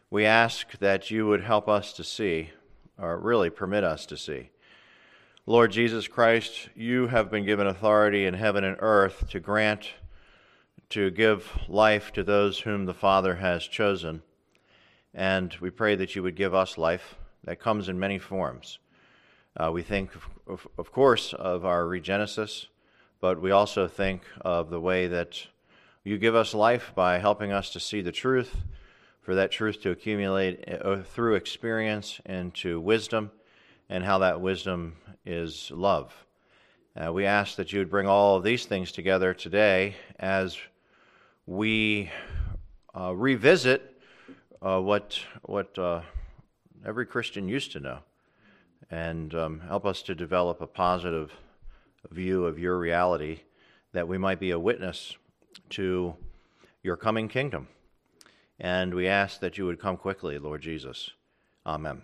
we ask that you would help us to see, or really permit us to see. Lord Jesus Christ, you have been given authority in heaven and earth to give life to those whom the Father has chosen. And we pray that you would give us life that comes in many forms. We think, of course, of our regenesis, but we also think of the way that you give us life by helping us to see the truth, for that truth to accumulate through experience into wisdom, and how that wisdom is love. We ask that you would bring all of these things together today as we revisit what every Christian used to know, and help us to develop a positive view of your reality, that we might be a witness to your coming kingdom. And we ask that you would come quickly, Lord Jesus. Amen.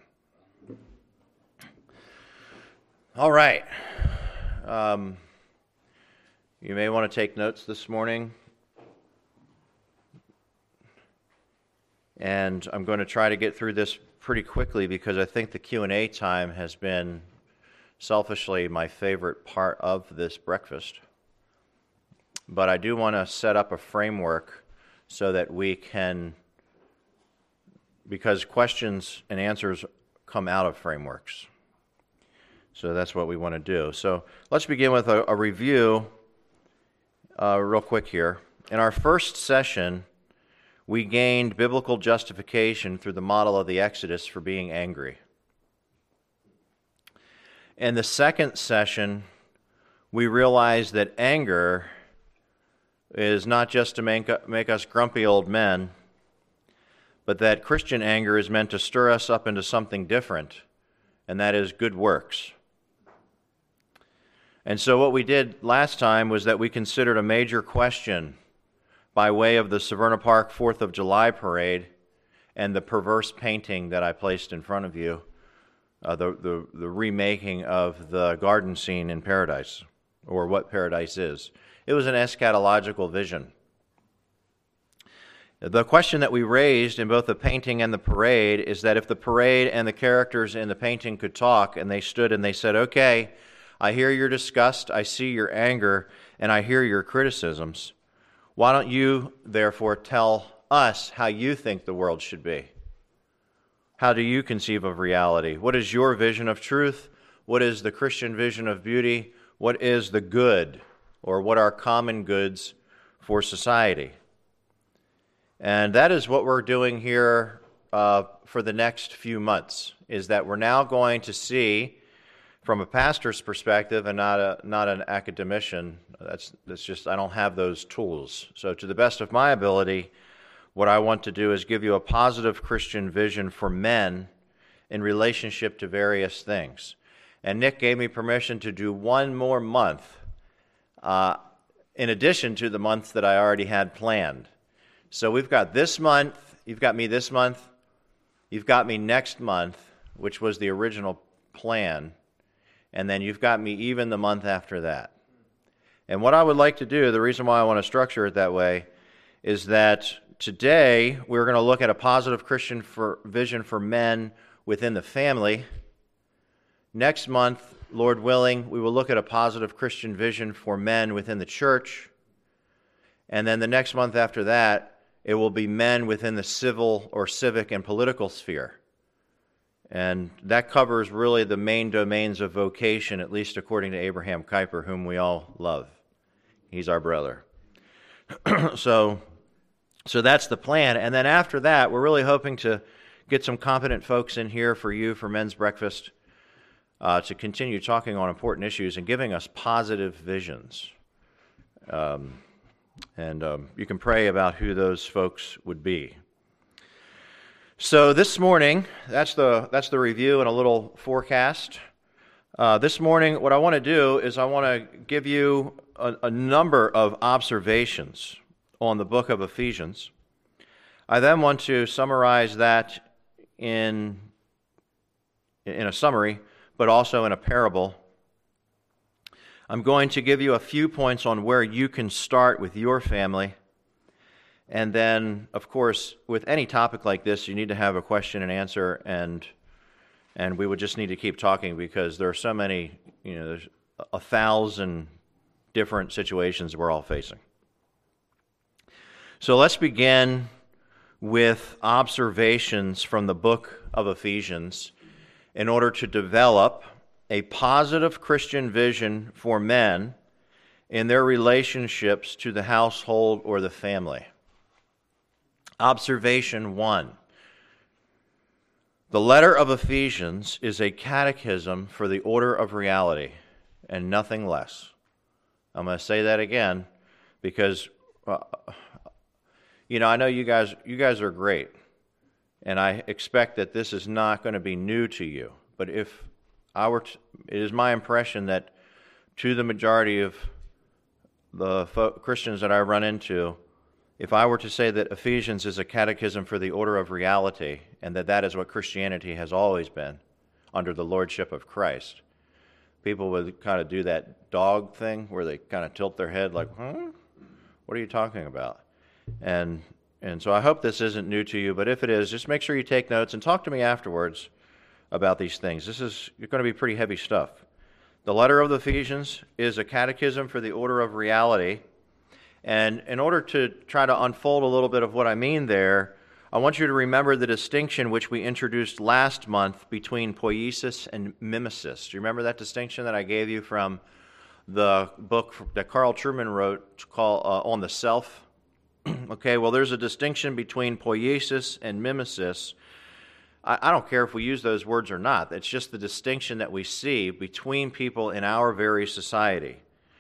All right. You may want to take notes this morning. And I'm going to try to get through this pretty quickly because I think the Q&A time has been selfishly my favorite part of this breakfast. But I do want to set up a framework so that we can, because questions and answers come out of frameworks. So that's what we want to do. So let's begin with a review real quick here. In our first session, we gained biblical justification through the model of the Exodus for being angry. In the second session, we realized that anger is not just to make us grumpy old men, but that Christian anger is meant to stir us up into something different, and that is good works. And so what we did last time was that we considered a major question by way of the Severna Park 4th of July parade and the perverse painting that I placed in front of you, the remaking of the garden scene in paradise, or what paradise is. It was an eschatological vision. The question that we raised in both the painting and the parade is that if the parade and the characters in the painting could talk, and they stood and they said, okay, I hear your disgust, I see your anger, and I hear your criticisms, why don't you, therefore, tell us how you think the world should be? How do you conceive of reality? What is your vision of truth? What is the Christian vision of beauty? What is the good, or what are common goods for society? And that is what we're doing here for the next few months, is that we're now going to see, from a pastor's perspective and not an academician, that's just, I don't have those tools. So to the best of my ability, what I want to do is give you a positive Christian vision for men in relationship to various things. And Nick gave me permission to do one more month, in addition to the months that I already had planned. So we've got this month, you've got me this month, you've got me next month, which was the original plan, and then you've got me even the month after that. And what I would like to do, the reason why I want to structure it that way, is that today we're going to look at a positive Christian vision for men within the family. Next month, Lord willing, we will look at a positive Christian vision for men within the church. And then the next month after that, it will be men within the civil or civic and political sphere. And that covers really the main domains of vocation, at least according to Abraham Kuyper, whom we all love. He's our brother. So that's the plan. And then after that, we're really hoping to get some competent folks in here for you for men's breakfast to continue talking on important issues and giving us positive visions. And you can pray about who those folks would be. So this morning, that's the review and a little forecast. This morning, what I want to do is I want to give you a number of observations on the book of Ephesians. I then want to summarize that in a summary, but also in a parable. I'm going to give you a few points on where you can start with your family. And then, of course, with any topic like this, you need to have a question and answer, and we would just need to keep talking because there are so many, there's 1,000 different situations we're all facing. So let's begin with observations from the book of Ephesians in order to develop a positive Christian vision for men in their relationships to the household or the family. Observation 1. The letter of Ephesians is a catechism for the order of reality and nothing less. I'm going to say that again because, I know you guys are great, and I expect that this is not going to be new to you. But it is my impression that to the majority of the Christians that I run into, if I were to say that Ephesians is a catechism for the order of reality, and that is what Christianity has always been under the lordship of Christ, people would kind of do that dog thing where they kind of tilt their head like, what are you talking about? And so I hope this isn't new to you, but if it is, just make sure you take notes and talk to me afterwards about these things. You're going to be pretty heavy stuff. The letter of the Ephesians is a catechism for the order of reality. And in order to try to unfold a little bit of what I mean there, I want you to remember the distinction which we introduced last month between poiesis and mimesis. Do you remember that distinction that I gave you from the book that Carl Trueman wrote called On the Self? Okay, well, there's a distinction between poiesis and mimesis. I don't care if we use those words or not. It's just the distinction that we see between people in our very society.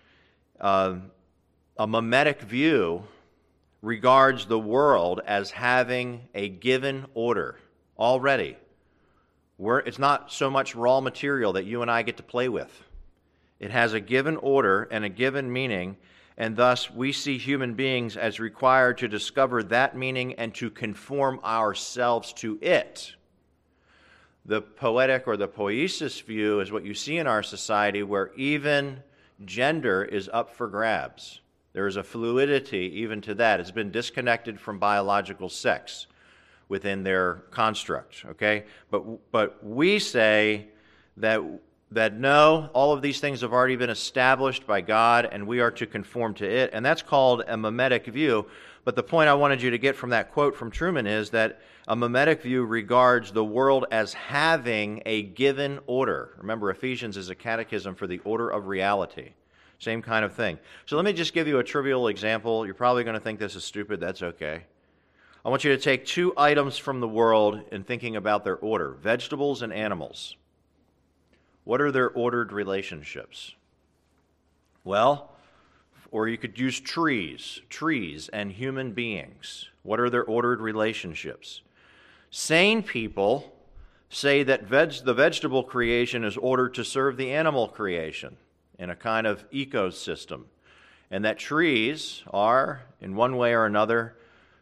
A mimetic view regards the world as having a given order already. It's not so much raw material that you and I get to play with. It has a given order and a given meaning, and thus we see human beings as required to discover that meaning and to conform ourselves to it. The poetic or the poiesis view is what you see in our society where even gender is up for grabs. There is a fluidity even to that. It's been disconnected from biological sex within their construct, okay? But we say that no, all of these things have already been established by God, and we are to conform to it, and that's called a mimetic view. But the point I wanted you to get from that quote from Trueman is that a mimetic view regards the world as having a given order. Remember, Ephesians is a catechism for the order of reality. Same kind of thing. So let me just give you a trivial example. You're probably going to think this is stupid. That's okay. I want you to take two items from the world in thinking about their order, vegetables and animals. What are their ordered relationships? Well, or you could use trees and human beings. What are their ordered relationships? Sane people say that the vegetable creation is ordered to serve the animal creation in a kind of ecosystem, and that trees are, in one way or another,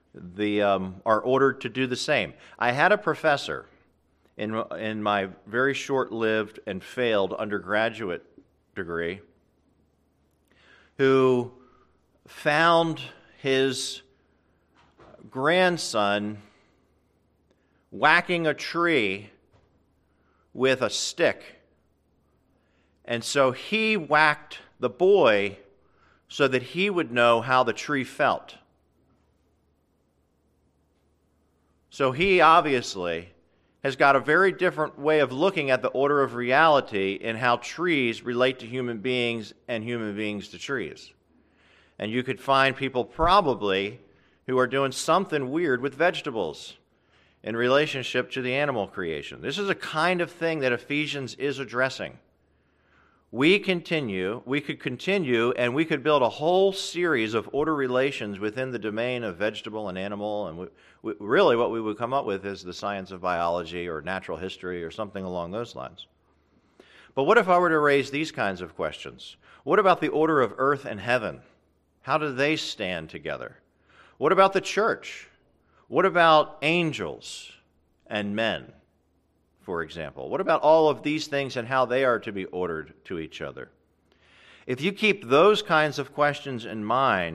are ordered to do the same. I had a professor in my very short-lived and failed undergraduate degree who found his grandson whacking a tree with a stick. And so he whacked the boy so that he would know how the tree felt. So he obviously has got a very different way of looking at the order of reality in how trees relate to human beings and human beings to trees. And you could find people probably who are doing something weird with vegetables in relationship to the animal creation. This is a kind of thing that Ephesians is addressing. We could continue, and we could build a whole series of order relations within the domain of vegetable and animal, and really what we would come up with is the science of biology or natural history or something along those lines. But what if I were to raise these kinds of questions? What about the order of earth and heaven? How do they stand together? What about the church? What about angels and men, for example? What about all of these things and how they are to be ordered to each other? If you keep those kinds of questions in mind,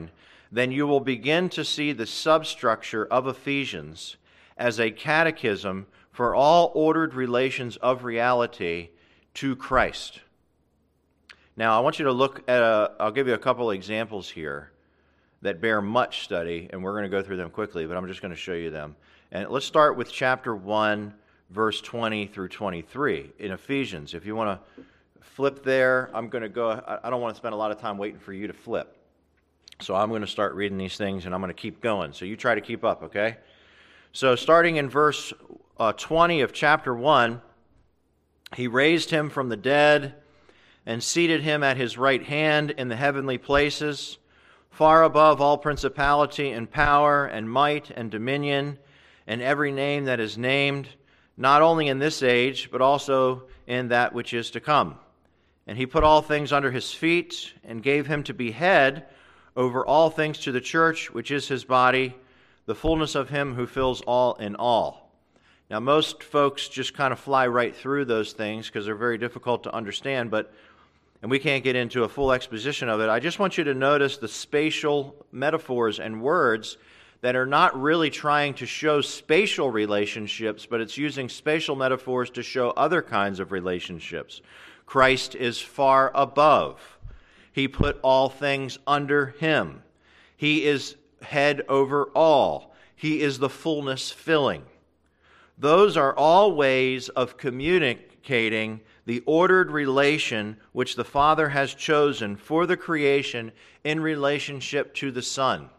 then you will begin to see the substructure of Ephesians as a catechism for all ordered relations of reality to Christ. Now, I want you to look at I'll give you a couple examples here that bear much study, and we're going to go through them quickly, but I'm just going to show you them. And let's start with chapter 1, verse 20 through 23 in Ephesians. If you want to flip there, I'm going to go. I don't want to spend a lot of time waiting for you to flip. So I'm going to start reading these things, and I'm going to keep going. So you try to keep up, okay? So starting in verse 20 of chapter 1, he raised him from the dead and seated him at his right hand in the heavenly places, far above all principality and power and might and dominion and every name that is named, not only in this age, but also in that which is to come. And he put all things under his feet and gave him to be head over all things to the church, which is his body, the fullness of him who fills all in all. Now, most folks just kind of fly right through those things because they're very difficult to understand, and we can't get into a full exposition of it. I just want you to notice the spatial metaphors and words that are not really trying to show spatial relationships, but it's using spatial metaphors to show other kinds of relationships. Christ is far above. He put all things under him. He is head over all. He is the fullness filling. Those are all ways of communicating the ordered relation which the Father has chosen for the creation in relationship to the Son.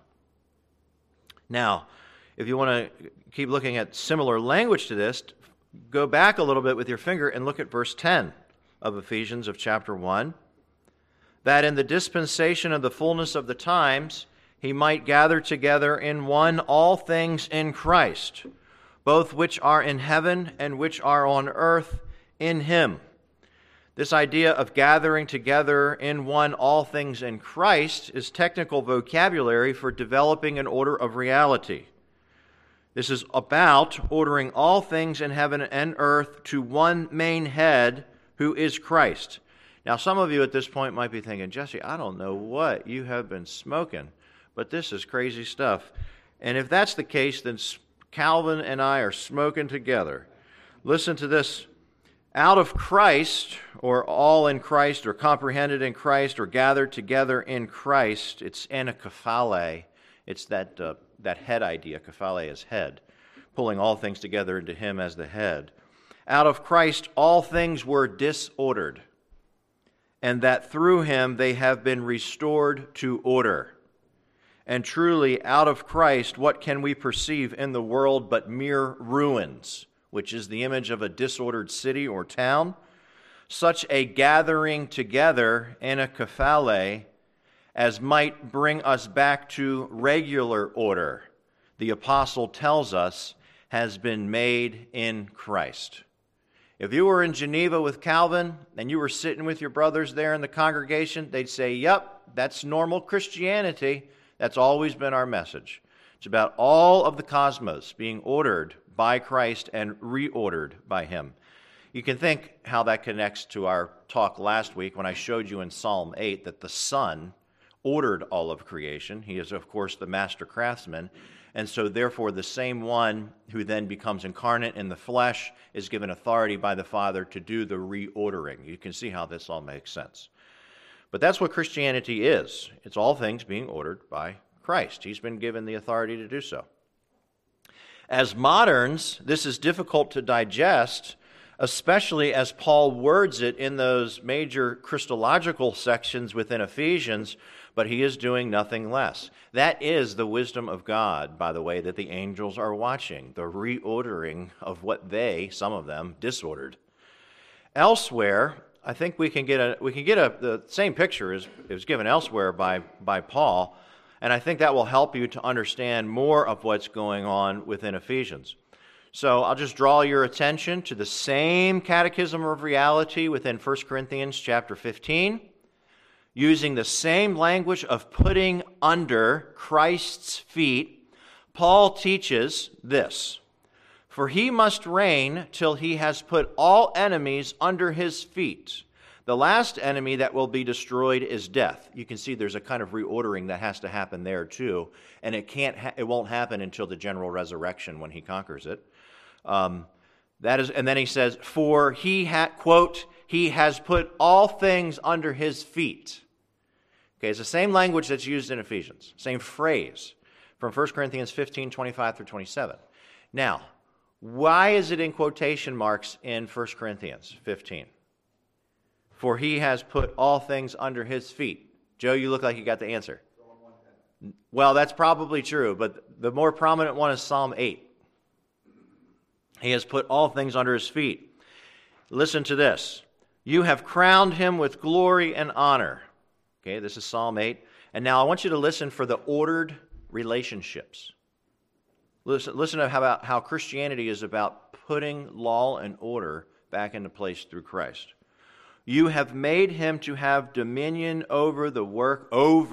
Now, if you want to keep looking at similar language to this, go back a little bit with your finger and look at verse 10 of Ephesians of chapter 1. That in the dispensation of the fullness of the times he might gather together in one all things in Christ, both which are in heaven and which are on earth in him. This idea of gathering together in one all things in Christ is technical vocabulary for developing an order of reality. This is about ordering all things in heaven and earth to one main head, who is Christ. Now, some of you at this point might be thinking, Jesse, I don't know what you have been smoking, but this is crazy stuff. And if that's the case, then Calvin and I are smoking together. Listen to this. Out of Christ, or all in Christ, or comprehended in Christ, or gathered together in Christ, it's anakephale. It's that head idea. Kephale is head, pulling all things together into him as the head. Out of Christ, all things were disordered, and that through him they have been restored to order. And truly, out of Christ, what can we perceive in the world but mere ruins, which is the image of a disordered city or town? Such a gathering together, anakephale, as might bring us back to regular order, the apostle tells us, has been made in Christ. If you were in Geneva with Calvin and you were sitting with your brothers there in the congregation, they'd say, yep, that's normal Christianity. That's always been our message. It's about all of the cosmos being ordered by Christ and reordered by him. You can think how that connects to our talk last week when I showed you in Psalm 8 that the Son ordered all of creation. He is, of course, the master craftsman. And so, therefore, the same one who then becomes incarnate in the flesh is given authority by the Father to do the reordering. You can see how this all makes sense. But that's what Christianity is. It's all things being ordered by Christ. He's been given the authority to do so. As moderns, this is difficult to digest, especially as Paul words it in those major Christological sections within Ephesians, but he is doing nothing less. That is the wisdom of God, by the way, that the angels are watching, the reordering of what they, some of them, disordered. Elsewhere, I think we can get the same picture as it was given elsewhere by Paul, and I think that will help you to understand more of what's going on within Ephesians. So I'll just draw your attention to the same catechism of reality within 1 Corinthians chapter 15, using the same language of putting under Christ's feet. Paul teaches this: for he must reign till he has put all enemies under his feet. The last enemy that will be destroyed is death. You can see there's a kind of reordering that has to happen there too, and it won't happen until the general resurrection when he conquers it. And then he says, for quote, he has put all things under his feet. Okay, it's the same language that's used in Ephesians, same phrase from 1 Corinthians 15, 25 through 27. Now, why is it in quotation marks in 1 Corinthians 15? For he has put all things under his feet. Joe, you look like you got the answer. Well, that's probably true, but the more prominent one is Psalm 8. He has put all things under his feet. Listen to this. You have crowned him with glory and honor. Okay, this is Psalm 8. And now I want you to listen for the ordered relationships. Listen to how Christianity is about putting law and order back into place through Christ. You have made him to have dominion over the work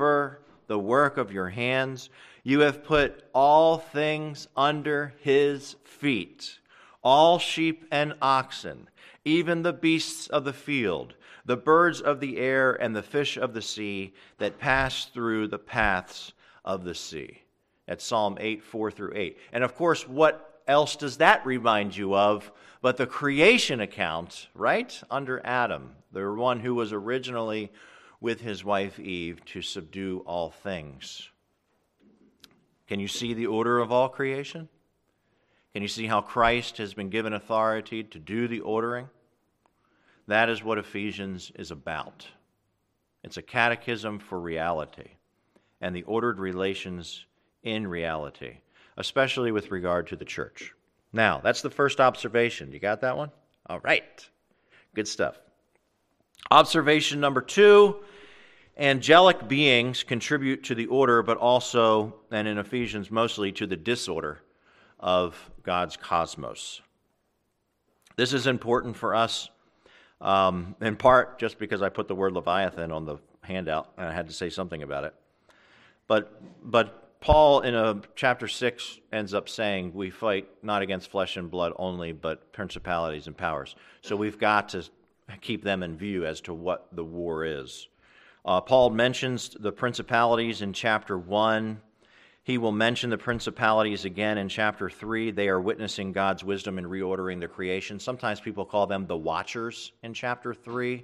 of your hands. You have put all things under his feet, all sheep and oxen, even the beasts of the field, the birds of the air, and the fish of the sea that pass through the paths of the sea. That's Psalm 8, 4 through 8. And of course, what else does that remind you of but the creation account, right? Under Adam, the one who was originally with his wife Eve to subdue all things. Can you see the order of all creation? Can you see how Christ has been given authority to do the ordering? That is what Ephesians is about. It's a catechism for reality and the ordered relations in reality, especially with regard to the church. Now, that's the first observation. You got that one? All right. Good stuff. Observation number 2, angelic beings contribute to the order, but also, and in Ephesians mostly, to the disorder of God's cosmos. This is important for us, in part just because I put the word Leviathan on the handout, and I had to say something about it. But Paul, in chapter 6, ends up saying we fight not against flesh and blood only, but principalities and powers. So we've got to keep them in view as to what the war is. Paul mentions the principalities in chapter 1. He will mention the principalities again in chapter 3. They are witnessing God's wisdom in reordering the creation. Sometimes people call them the watchers in chapter 3.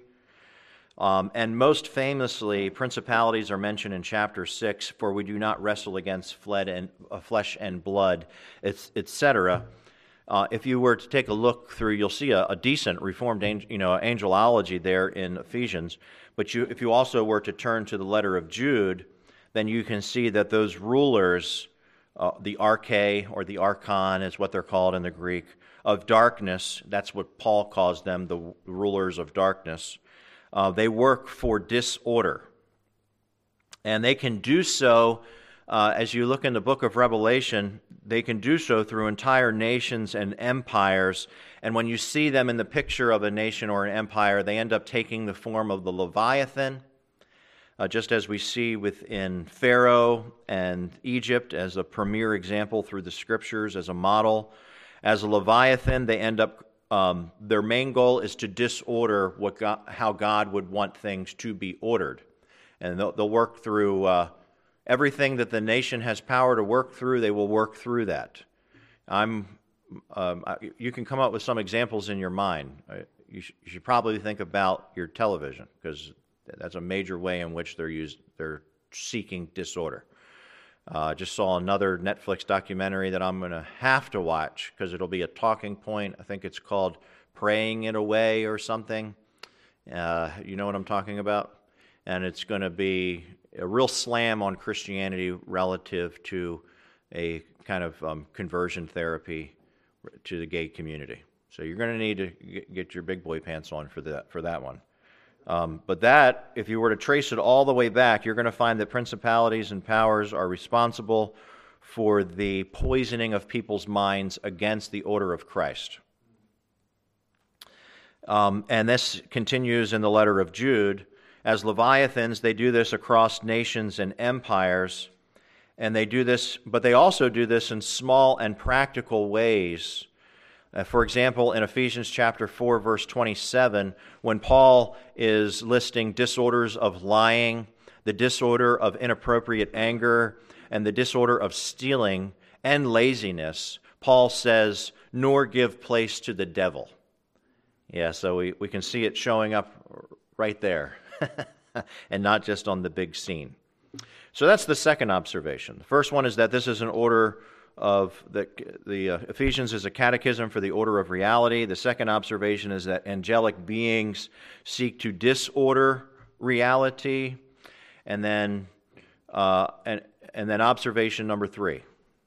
And most famously, principalities are mentioned in chapter 6, for we do not wrestle against flesh and blood, etc. If you were to take a look through, you'll see a decent Reformed angelology there in Ephesians. But if you also were to turn to the letter of Jude, then you can see that those rulers, the arche or the archon is what they're called in the Greek, of darkness, that's what Paul calls them, the rulers of darkness. They work for disorder. And they can do so, as you look in the book of Revelation, they can do so through entire nations and empires. And when you see them in the picture of a nation or an empire, they end up taking the form of the Leviathan, just as we see within Pharaoh and Egypt as a premier example through the Scriptures, as a model. As a Leviathan, they end up their main goal is to disorder how God would want things to be ordered. And they'll work through everything that the nation has power to work through, they will work through that. You can come up with some examples in your mind. You should probably think about your television, because that's a major way in which they're seeking disorder. Just saw another Netflix documentary that I'm going to have to watch because it'll be a talking point. I think it's called Praying It Away or something. You know what I'm talking about? And it's going to be a real slam on Christianity relative to a kind of conversion therapy to the gay community. So you're going to need to get your big boy pants on for that one. But that, if you were to trace it all the way back, you're going to find that principalities and powers are responsible for the poisoning of people's minds against the order of Christ. And this continues in the letter of Jude. As Leviathans, they do this across nations and empires, and they do this, but they also do this in small and practical ways. For example, in Ephesians chapter 4, verse 27, when Paul is listing disorders of lying, the disorder of inappropriate anger, and the disorder of stealing and laziness, Paul says, nor give place to the devil. Yeah, so we can see it showing up right there, and not just on the big scene. So that's the second observation. The first one is that this is an order of the Ephesians is a catechism for the order of reality. The second observation is that angelic beings seek to disorder reality. And then observation number 3.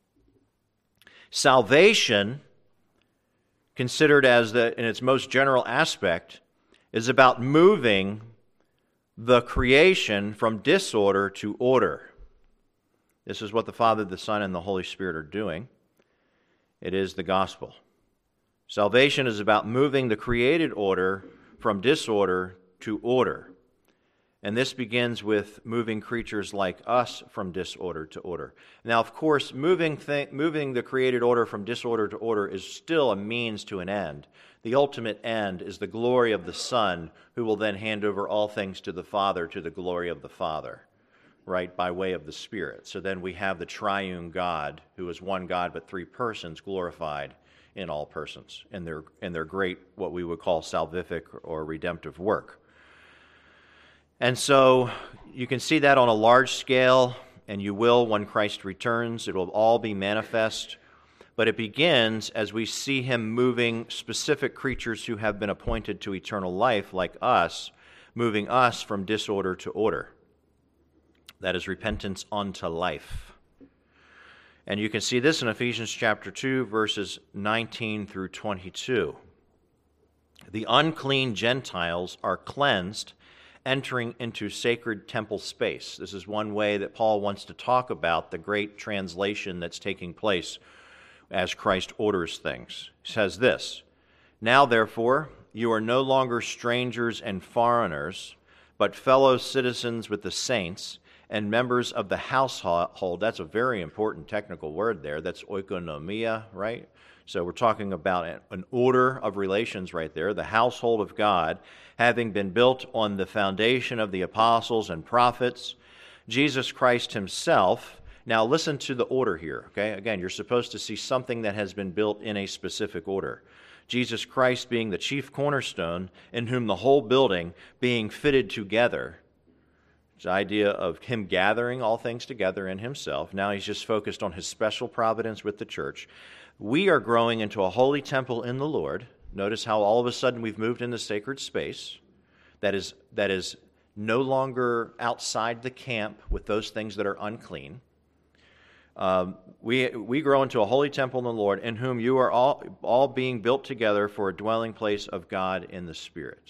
Salvation, considered as in its most general aspect, is about moving the creation from disorder to order. This is what the Father, the Son, and the Holy Spirit are doing. It is the gospel. Salvation is about moving the created order from disorder to order. And this begins with moving creatures like us from disorder to order. Now, of course, moving the created order from disorder to order is still a means to an end. The ultimate end is the glory of the Son, who will then hand over all things to the Father, to the glory of the Father, right, by way of the Spirit. So then we have the triune God, who is one God but three persons, glorified in all persons, in their great, what we would call salvific or redemptive work. And so you can see that on a large scale, and you will when Christ returns. It will all be manifest. But it begins as we see him moving specific creatures who have been appointed to eternal life, like us, moving us from disorder to order. That is repentance unto life. And you can see this in Ephesians chapter 2, verses 19 through 22. The unclean Gentiles are cleansed, entering into sacred temple space. This is one way that Paul wants to talk about the great translation that's taking place as Christ orders things. He says this, "Now therefore you are no longer strangers and foreigners, but fellow citizens with the saints and members of the household." That's a very important technical word there. That's oikonomia, right? So we're talking about an order of relations right there, the household of God, having been built on the foundation of the apostles and prophets, Jesus Christ himself. Now listen to the order here, okay? Again, you're supposed to see something that has been built in a specific order. Jesus Christ being the chief cornerstone, in whom the whole building being fitted together. It's the idea of him gathering all things together in himself. Now he's just focused on his special providence with the church. We are growing into a holy temple in the Lord. Notice how all of a sudden we've moved into sacred space that is no longer outside the camp with those things that are unclean. We grow into a holy temple in the Lord, in whom you are all being built together for a dwelling place of God in the Spirit.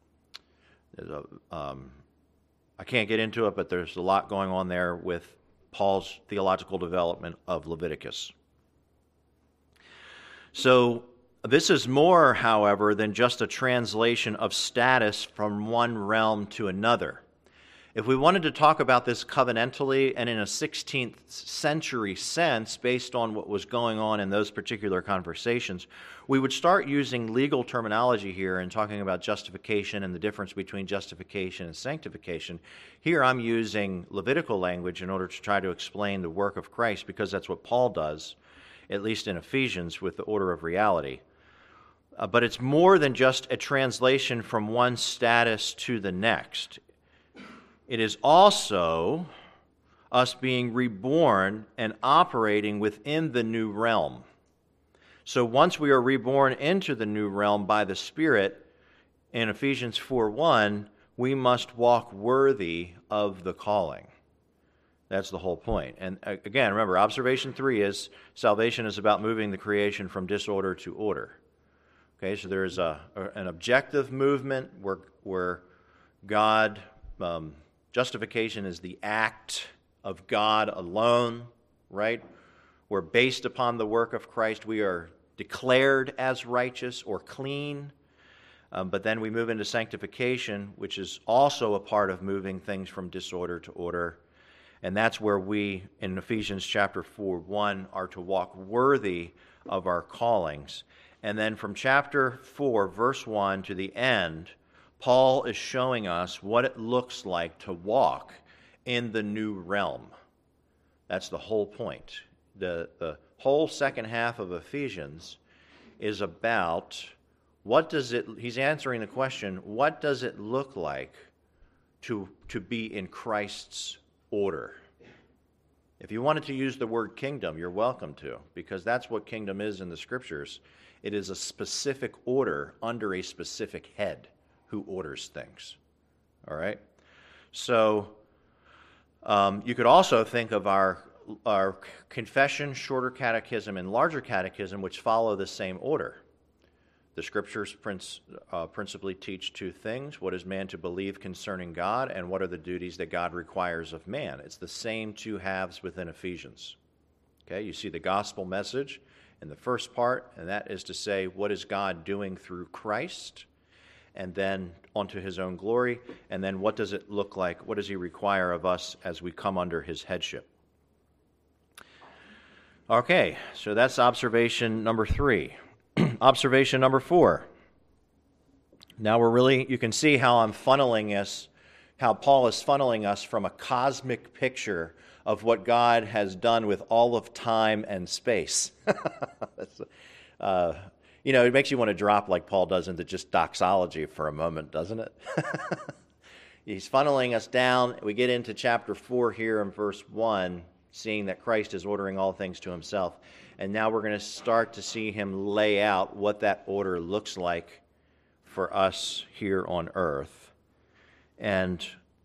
I can't get into it, but there's a lot going on there with Paul's theological development of Leviticus. So this is more, however, than just a translation of status from one realm to another. If we wanted to talk about this covenantally and in a 16th century sense, based on what was going on in those particular conversations, we would start using legal terminology here and talking about justification and the difference between justification and sanctification. Here I'm using Levitical language in order to try to explain the work of Christ, because that's what Paul does, at least in Ephesians, with the order of reality. But it's more than just a translation from one status to the next. It is also us being reborn and operating within the new realm. So once we are reborn into the new realm by the Spirit, in Ephesians 4:1, we must walk worthy of the calling. That's the whole point. And again, remember, observation 3 is salvation is about moving the creation from disorder to order. Okay, so there is an objective movement where God, justification is the act of God alone, right? We're based upon the work of Christ. We are declared as righteous or clean. But then we move into sanctification, which is also a part of moving things from disorder to order. And that's where we, in Ephesians chapter 4:1, are to walk worthy of our callings. And then from chapter 4, verse 1 to the end, Paul is showing us what it looks like to walk in the new realm. That's the whole point. The whole second half of Ephesians is about he's answering the question, what does it look like to be in Christ's order? If you wanted to use the word kingdom, you're welcome to, because that's what kingdom is in the Scriptures. It is a specific order under a specific head who orders things. All right? So you could also think of our confession, shorter catechism, and larger catechism, which follow the same order. The Scriptures principally teach two things. What is man to believe concerning God, and what are the duties that God requires of man? It's the same two halves within Ephesians. Okay, you see the gospel message in the first part, and that is to say, what is God doing through Christ? And then onto his own glory. And then what does it look like? What does he require of us as we come under his headship? Okay, so that's observation number 3. Observation number 4. Now you can see how how Paul is funneling us from a cosmic picture of what God has done with all of time and space. It makes you want to drop like Paul does into just doxology for a moment, doesn't it? He's funneling us down. We get into chapter 4 here in verse 1, seeing that Christ is ordering all things to himself. And now we're going to start to see him lay out what that order looks like for us here on earth. And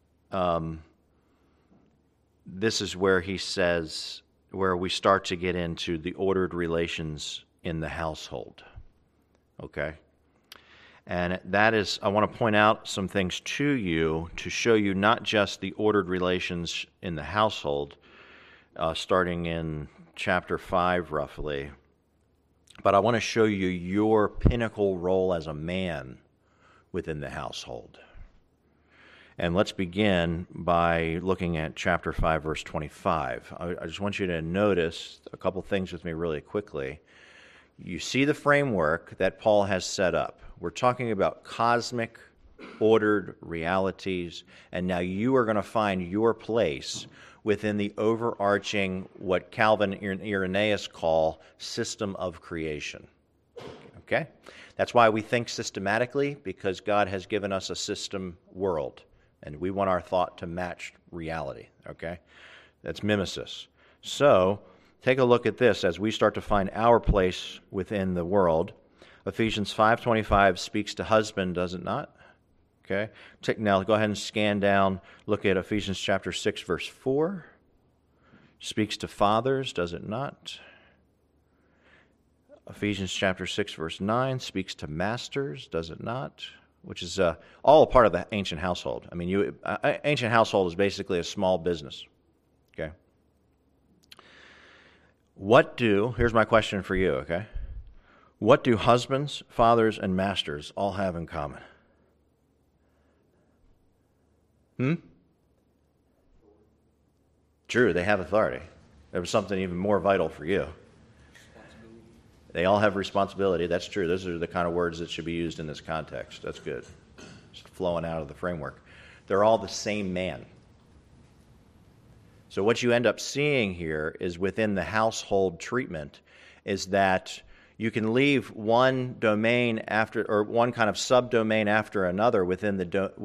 this is where he says, where we start to get into the ordered relations in the household. Okay? And that is, I want to point out some things to you to show you not just the ordered relations in the household, starting in chapter 5 roughly, but I want to show you your pinnacle role as a man within the household. And let's begin by looking at chapter 5, verse 25. I just want you to notice a couple things with me really quickly. You see the framework that Paul has set up. We're talking about cosmic, ordered realities, and now you are going to find your place within the overarching, what Calvin and Irenaeus call, system of creation. Okay? That's why we think systematically, because God has given us a system world, and we want our thought to match reality. Okay? That's mimesis. So, take a look at this as we start to find our place within the world. Ephesians 5:25 speaks to husband, does it not? Okay. Now go ahead and scan down. Look at Ephesians chapter 6, verse 4. Speaks to fathers, does it not? Ephesians chapter 6, verse 9 speaks to masters, does it not? Which is all a part of the ancient household. I mean, ancient household is basically a small business. Okay. Here's my question for you, okay? What do husbands, fathers, and masters all have in common? True, they have authority. There was something even more vital for you. They all have responsibility. That's true. Those are the kind of words that should be used in this context. That's good. Just flowing out of the framework. They're all the same man. So what you end up seeing here is within the household treatment is that you can leave one domain after, or one kind of subdomain after another within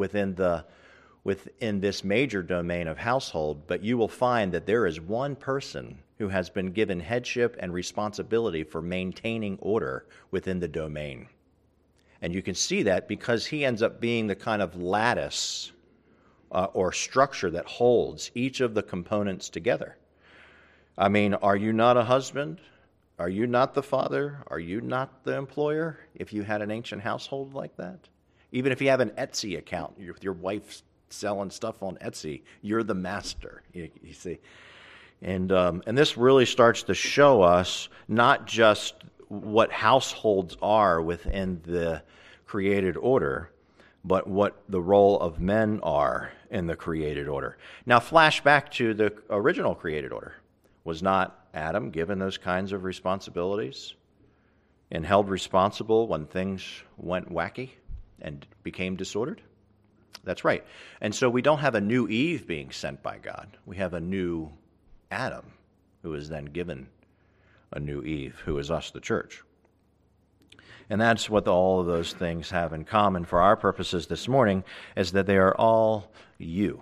this major domain of household, but you will find that there is one person who has been given headship and responsibility for maintaining order within the domain. And you can see that because he ends up being the kind of lattice or structure that holds each of the components together. I mean, are you not a husband? Are you not the father? Are you not the employer if you had an ancient household like that? Even if you have an Etsy account, your wife's selling stuff on Etsy, you're the master, you see. And this really starts to show us not just what households are within the created order, but what the role of men are in the created order. Now, flash back to the original created order. Was not Adam given those kinds of responsibilities? and held responsible when things went wacky and became disordered? That's right. And so we don't have a new Eve being sent by God. We have a new Adam who is then given a new Eve, who is us, the church. And that's what all of those things have in common for our purposes this morning, is that they are all you.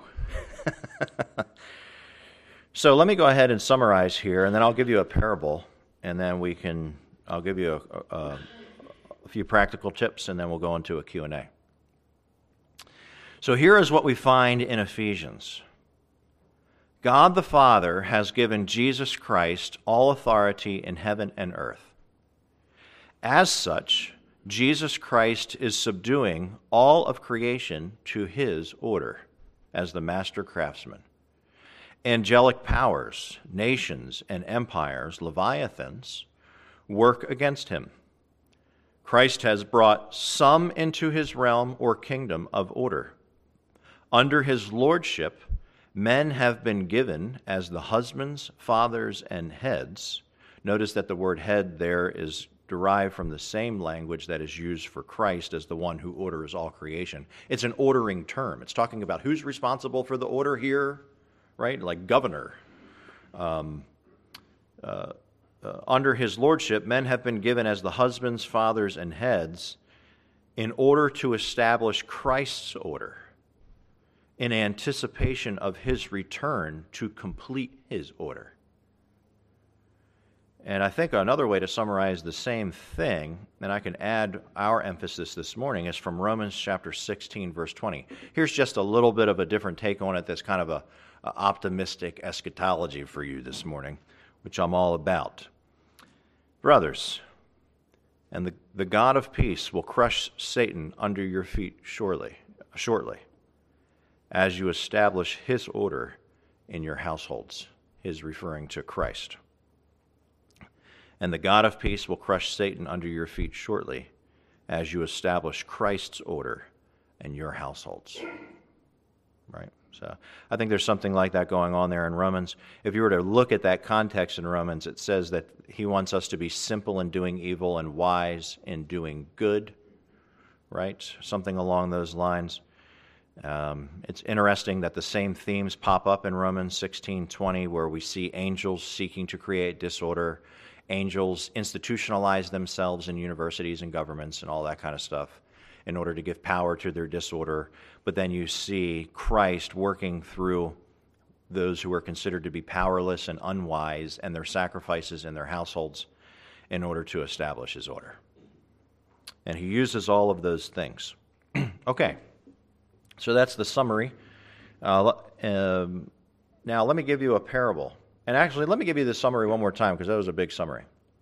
So let me go ahead and summarize here, and then I'll give you a parable, and then I'll give you a few practical tips, and then we'll go into a Q&A. So here is what we find in Ephesians. God the Father has given Jesus Christ all authority in heaven and earth. As such, Jesus Christ is subduing all of creation to his order as the master craftsman. Angelic powers, nations, and empires, leviathans, work against him. Christ has brought some into his realm or kingdom of order. Under his lordship, men have been given as the husbands, fathers, and heads. Notice that the word head there is derived from the same language that is used for Christ as the one who orders all creation. It's an ordering term. It's talking about who's responsible for the order here, right? Like governor. Under his lordship, men have been given as the husbands, fathers, and heads in order to establish Christ's order in anticipation of his return to complete his order. And I think another way to summarize the same thing, and I can add our emphasis this morning, is from Romans chapter 16, verse 20. Here's just a little bit of a different take on it that's kind of a optimistic eschatology for you this morning, which I'm all about. Brothers, and the God of peace will crush Satan under your feet shortly, as you establish his order in your households. His referring to Christ. And the God of peace will crush Satan under your feet shortly, as you establish Christ's order in your households. Right? So I think there's something like that going on there in Romans. If you were to look at that context in Romans, it says that he wants us to be simple in doing evil and wise in doing good. Right? Something along those lines. It's interesting that the same themes pop up in Romans 16:20, where we see angels seeking to create disorder. Angels institutionalize themselves in universities and governments and all that kind of stuff in order to give power to their disorder. But then you see Christ working through those who are considered to be powerless and unwise and their sacrifices in their households in order to establish his order. And he uses all of those things. Okay, so that's the summary. Now let me give you a parable. And actually, let me give you the summary one more time, because that was a big summary.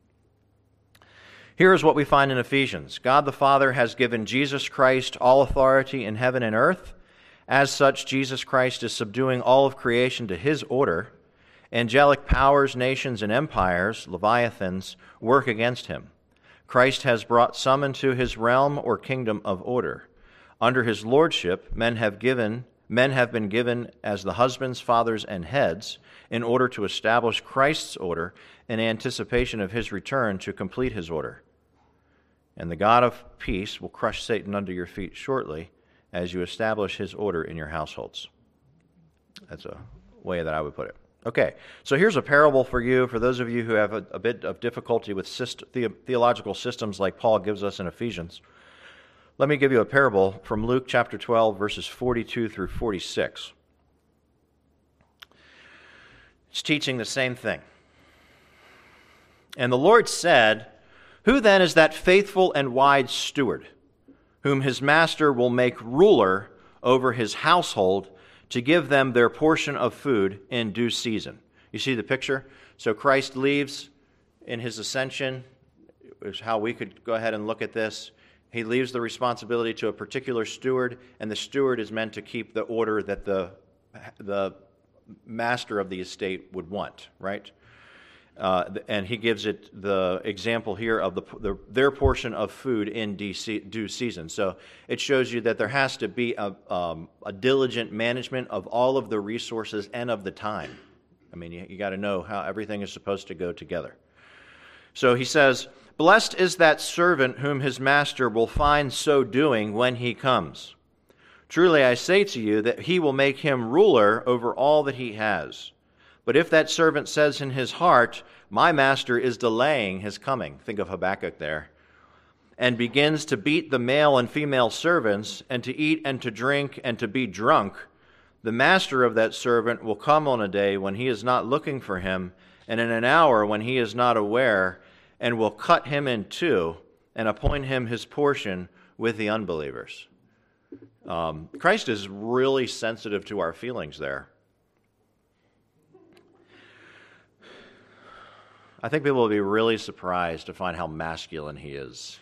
Here is what we find in Ephesians. God the Father has given Jesus Christ all authority in heaven and earth. As such, Jesus Christ is subduing all of creation to his order. Angelic powers, nations, and empires, leviathans, work against him. Christ has brought some into his realm or kingdom of order. Under his lordship, men have been given as the husbands, fathers, and heads, in order to establish Christ's order in anticipation of his return to complete his order. And the God of peace will crush Satan under your feet shortly as you establish his order in your households. That's a way that I would put it. Okay, so here's a parable for you, for those of you who have a bit of difficulty with theological systems like Paul gives us in Ephesians. Let me give you a parable from Luke chapter 12, verses 42 through 46. It's teaching the same thing. And the Lord said, "Who then is that faithful and wise steward, whom his master will make ruler over his household to give them their portion of food in due season?" You see the picture? So Christ leaves in his ascension, is how we could go ahead and look at this. He leaves the responsibility to a particular steward, and the steward is meant to keep the order that the master of the estate would want, right? And he gives it the example here of their portion of food in due season. So it shows you that there has to be a diligent management of all of the resources and of the time. I mean, you got to know how everything is supposed to go together. So he says, Blessed is that servant whom his master will find so doing when he comes. Truly I say to you that he will make him ruler over all that he has. But if that servant says in his heart, my master is delaying his coming," think of Habakkuk there, "and begins to beat the male and female servants, and to eat and to drink and to be drunk, the master of that servant will come on a day when he is not looking for him, and in an hour when he is not aware, and will cut him in two and appoint him his portion with the unbelievers." Christ is really sensitive to our feelings there. I think people will be really surprised to find how masculine he is,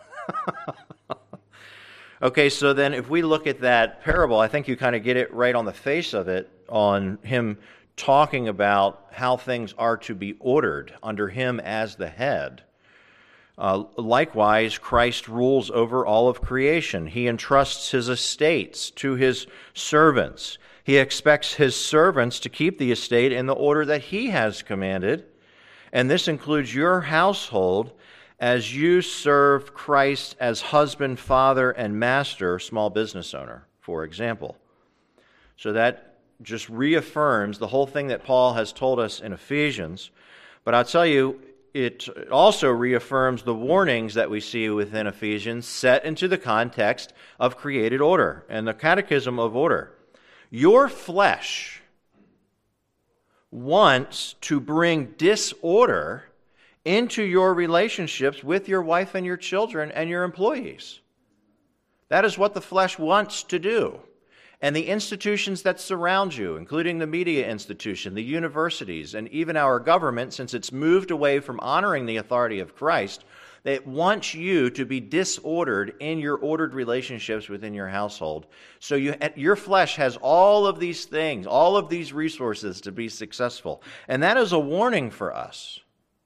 Okay, so then if we look at that parable, I think you kind of get it right on the face of it, on him talking about how things are to be ordered under him as the head. Likewise, Christ rules over all of creation. He entrusts his estates to his servants. He expects his servants to keep the estate in the order that he has commanded. And this includes your household as you serve Christ as husband, father, and master, small business owner, for example. So that just reaffirms the whole thing that Paul has told us in Ephesians. But I'll tell you, it also reaffirms the warnings that we see within Ephesians set into the context of created order and the catechism of order. Your flesh wants to bring disorder into your relationships with your wife and your children and your employees. That is what the flesh wants to do. And the institutions that surround you, including the media institution, the universities, and even our government, since it's moved away from honoring the authority of Christ, it wants you to be disordered in your ordered relationships within your household. So your flesh has all of these things, all of these resources to be successful. And that is a warning for us.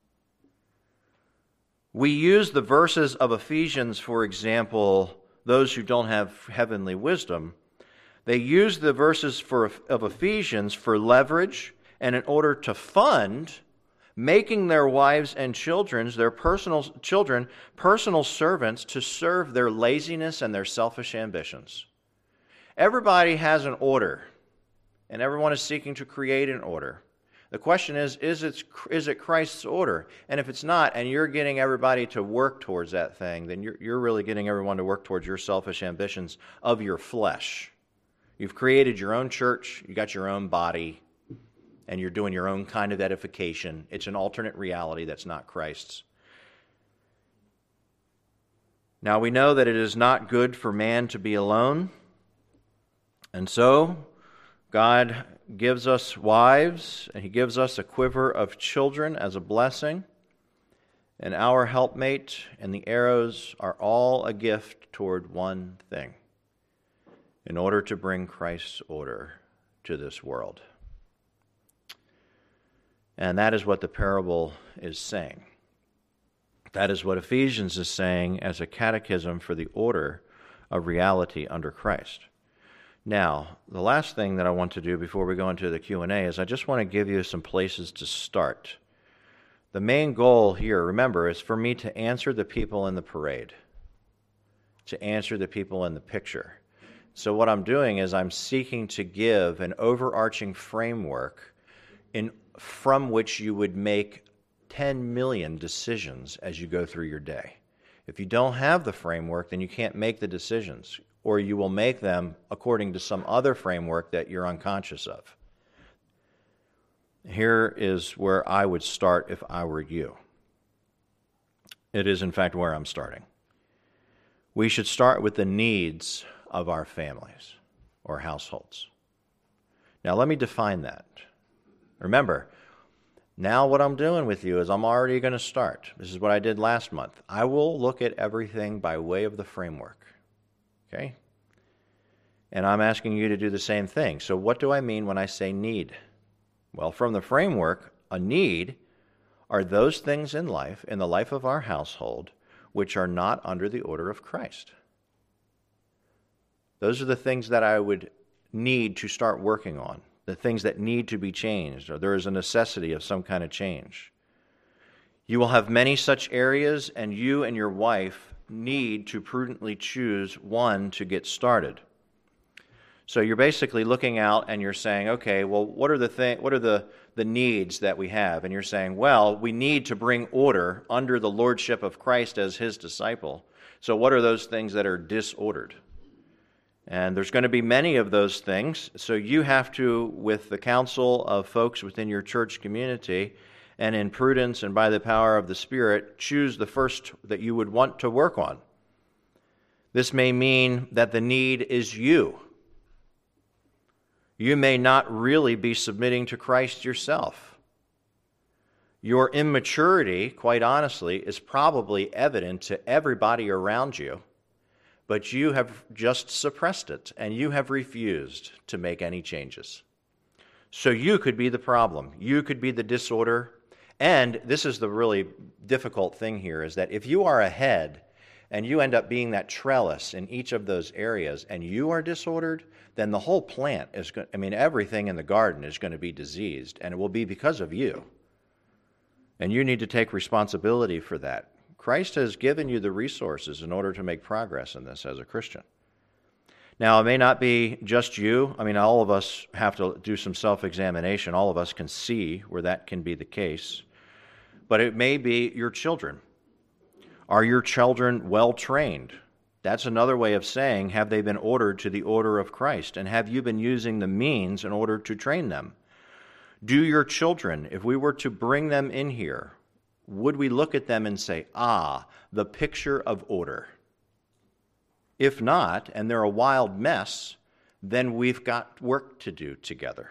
We use the verses of Ephesians, for example, those who don't have heavenly wisdom. They use the verses of Ephesians for leverage and in order to fund making their wives and their personal servants to serve their laziness and their selfish ambitions. Everybody has an order, and everyone is seeking to create an order. The question is it Christ's order? And if it's not, and you're getting everybody to work towards that thing, then you're really getting everyone to work towards your selfish ambitions of your flesh. You've created your own church, you got your own body, and you're doing your own kind of edification. It's an alternate reality that's not Christ's. Now we know that it is not good for man to be alone, and so God gives us wives, and He gives us a quiver of children as a blessing, and our helpmate and the arrows are all a gift toward one thing: in order to bring Christ's order to this world. And that is what the parable is saying. That is what Ephesians is saying as a catechism for the order of reality under Christ. Now, the last thing that I want to do before we go into the Q&A is I just want to give you some places to start. The main goal here, remember, is for me to answer the people in the parade, to answer the people in the picture. So what I'm doing is I'm seeking to give an overarching framework from which you would make 10 million decisions as you go through your day. If you don't have the framework, then you can't make the decisions, or you will make them according to some other framework that you're unconscious of. Here is where I would start if I were you. It is, in fact, where I'm starting. We should start with the needs of our families or households. Now, let me define that. Remember, now what I'm doing with you is I'm already going to start. This is what I did last month. I will look at everything by way of the framework. Okay? And I'm asking you to do the same thing. So what do I mean when I say need? Well, from the framework, a need are those things in life, in the life of our household, which are not under the order of Christ. Those are the things that I would need to start working on, the things that need to be changed, or there is a necessity of some kind of change. You will have many such areas, and you and your wife need to prudently choose one to get started. So you're basically looking out and you're saying, okay, well, what are the needs that we have? And you're saying, well, we need to bring order under the lordship of Christ as his disciple. So what are those things that are disordered? And there's going to be many of those things. So you have to, with the counsel of folks within your church community, and in prudence and by the power of the Spirit, choose the first that you would want to work on. This may mean that the need is you. You may not really be submitting to Christ yourself. Your immaturity, quite honestly, is probably evident to everybody around you, but you have just suppressed it, and you have refused to make any changes. So you could be the problem. You could be the disorder. And this is the really difficult thing here, is that if you are a head and you end up being that trellis in each of those areas and you are disordered, then the whole plant is going, everything in the garden is going to be diseased, and it will be because of you. And you need to take responsibility for that. Christ has given you the resources in order to make progress in this as a Christian. Now, it may not be just you. All of us have to do some self-examination. All of us can see where that can be the case. But it may be your children. Are your children well-trained? That's another way of saying, have they been ordered to the order of Christ? And have you been using the means in order to train them? Do your children, if we were to bring them in here, would we look at them and say, the picture of order? If not, and they're a wild mess, then we've got work to do together.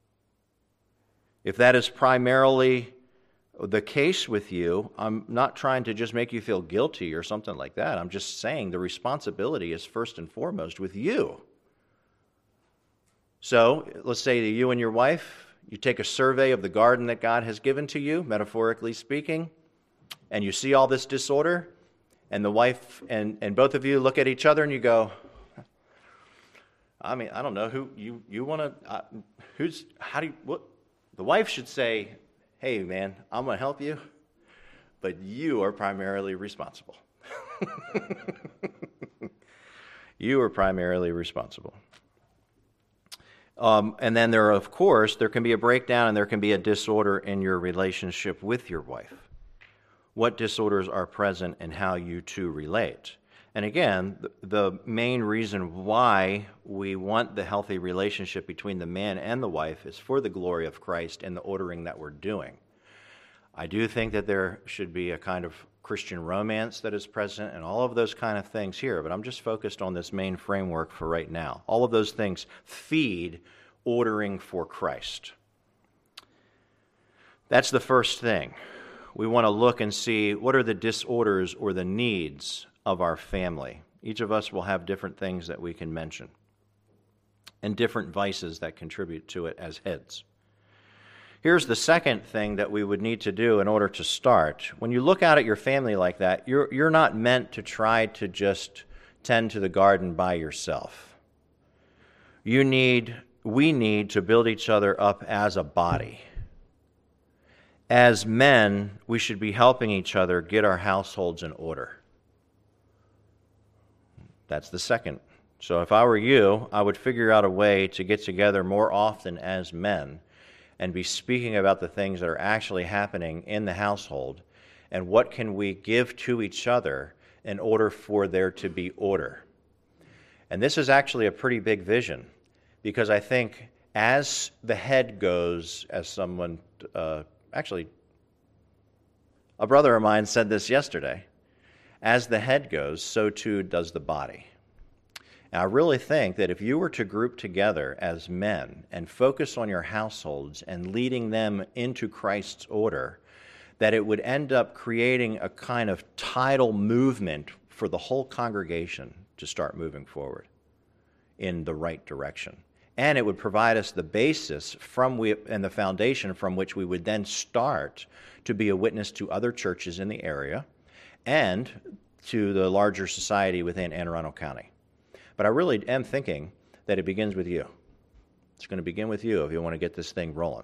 If that is primarily the case with you, I'm not trying to just make you feel guilty or something like that. I'm just saying the responsibility is first and foremost with you. So let's say that you and your wife, you take a survey of the garden that God has given to you, metaphorically speaking, and you see all this disorder, and the wife and both of you look at each other and you go, I don't know who you want to, the wife should say, hey man, I'm going to help you, but you are primarily responsible. You are primarily responsible. And then there can be a breakdown and there can be a disorder in your relationship with your wife. What disorders are present and how you two relate. And again, the main reason why we want the healthy relationship between the man and the wife is for the glory of Christ and the ordering that we're doing. I do think that there should be a kind of Christian romance that is present and all of those kind of things here, but I'm just focused on this main framework for right now. All of those things feed ordering for Christ. That's the first thing. We want to look and see what are the disorders or the needs of our family. Each of us will have different things that we can mention and different vices that contribute to it as heads. Here's the second thing that we would need to do in order to start. When you look out at your family like that, you're not meant to try to just tend to the garden by yourself. We need to build each other up as a body. As men, we should be helping each other get our households in order. That's the second. So if I were you, I would figure out a way to get together more often as men and be speaking about the things that are actually happening in the household and what can we give to each other in order for there to be order. And this is actually a pretty big vision, because I think as the head goes, as someone, actually, a brother of mine said this yesterday, as the head goes, so too does the body. And I really think that if you were to group together as men and focus on your households and leading them into Christ's order, that it would end up creating a kind of tidal movement for the whole congregation to start moving forward in the right direction. And it would provide us the basis and the foundation from which we would then start to be a witness to other churches in the area and to the larger society within Anne Arundel County. But I really am thinking that it begins with you. It's going to begin with you if you want to get this thing rolling.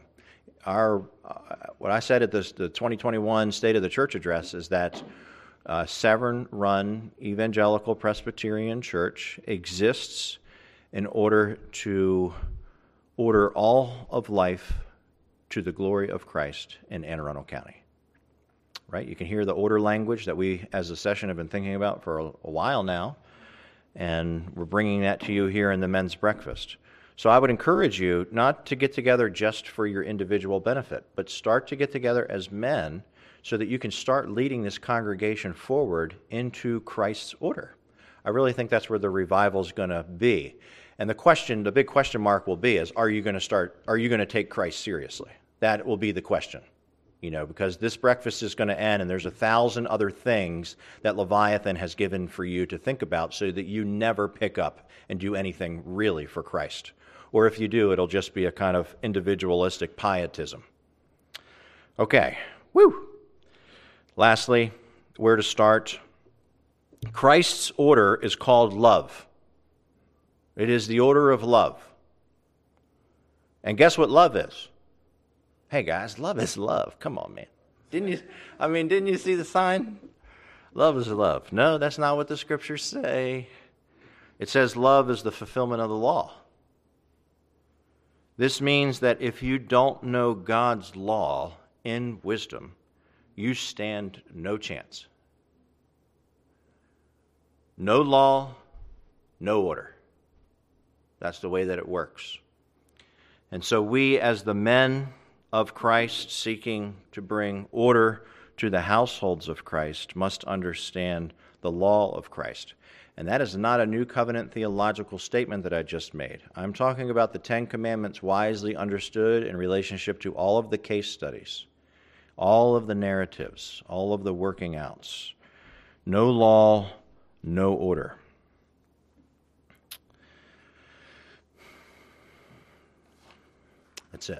What I said at the 2021 State of the Church address is that Severn-run Evangelical Presbyterian Church exists in order to order all of life to the glory of Christ in Anne Arundel County. Right? You can hear the order language that we, as a session, have been thinking about for a while now, and we're bringing that to you here in the men's breakfast. So I would encourage you not to get together just for your individual benefit, but start to get together as men so that you can start leading this congregation forward into Christ's order. I really think that's where the revival is going to be. And the big question mark will be is, are you going to take Christ seriously? That will be the question. Because this breakfast is going to end, and there's 1,000 other things that Leviathan has given for you to think about so that you never pick up and do anything really for Christ. Or if you do, it'll just be a kind of individualistic pietism. Okay, woo! Lastly, where to start? Christ's order is called love. It is the order of love. And guess what love is? Hey guys, love is love. Come on, man. Didn't you see the sign? Love is love. No, that's not what the scriptures say. It says love is the fulfillment of the law. This means that if you don't know God's law in wisdom, you stand no chance. No law, no order. That's the way that it works. And so we, as the men of Christ seeking to bring order to the households of Christ, must understand the law of Christ. And that is not a New Covenant theological statement that I just made. I'm talking about the Ten Commandments wisely understood in relationship to all of the case studies, all of the narratives, all of the working outs. No law, no order. That's it.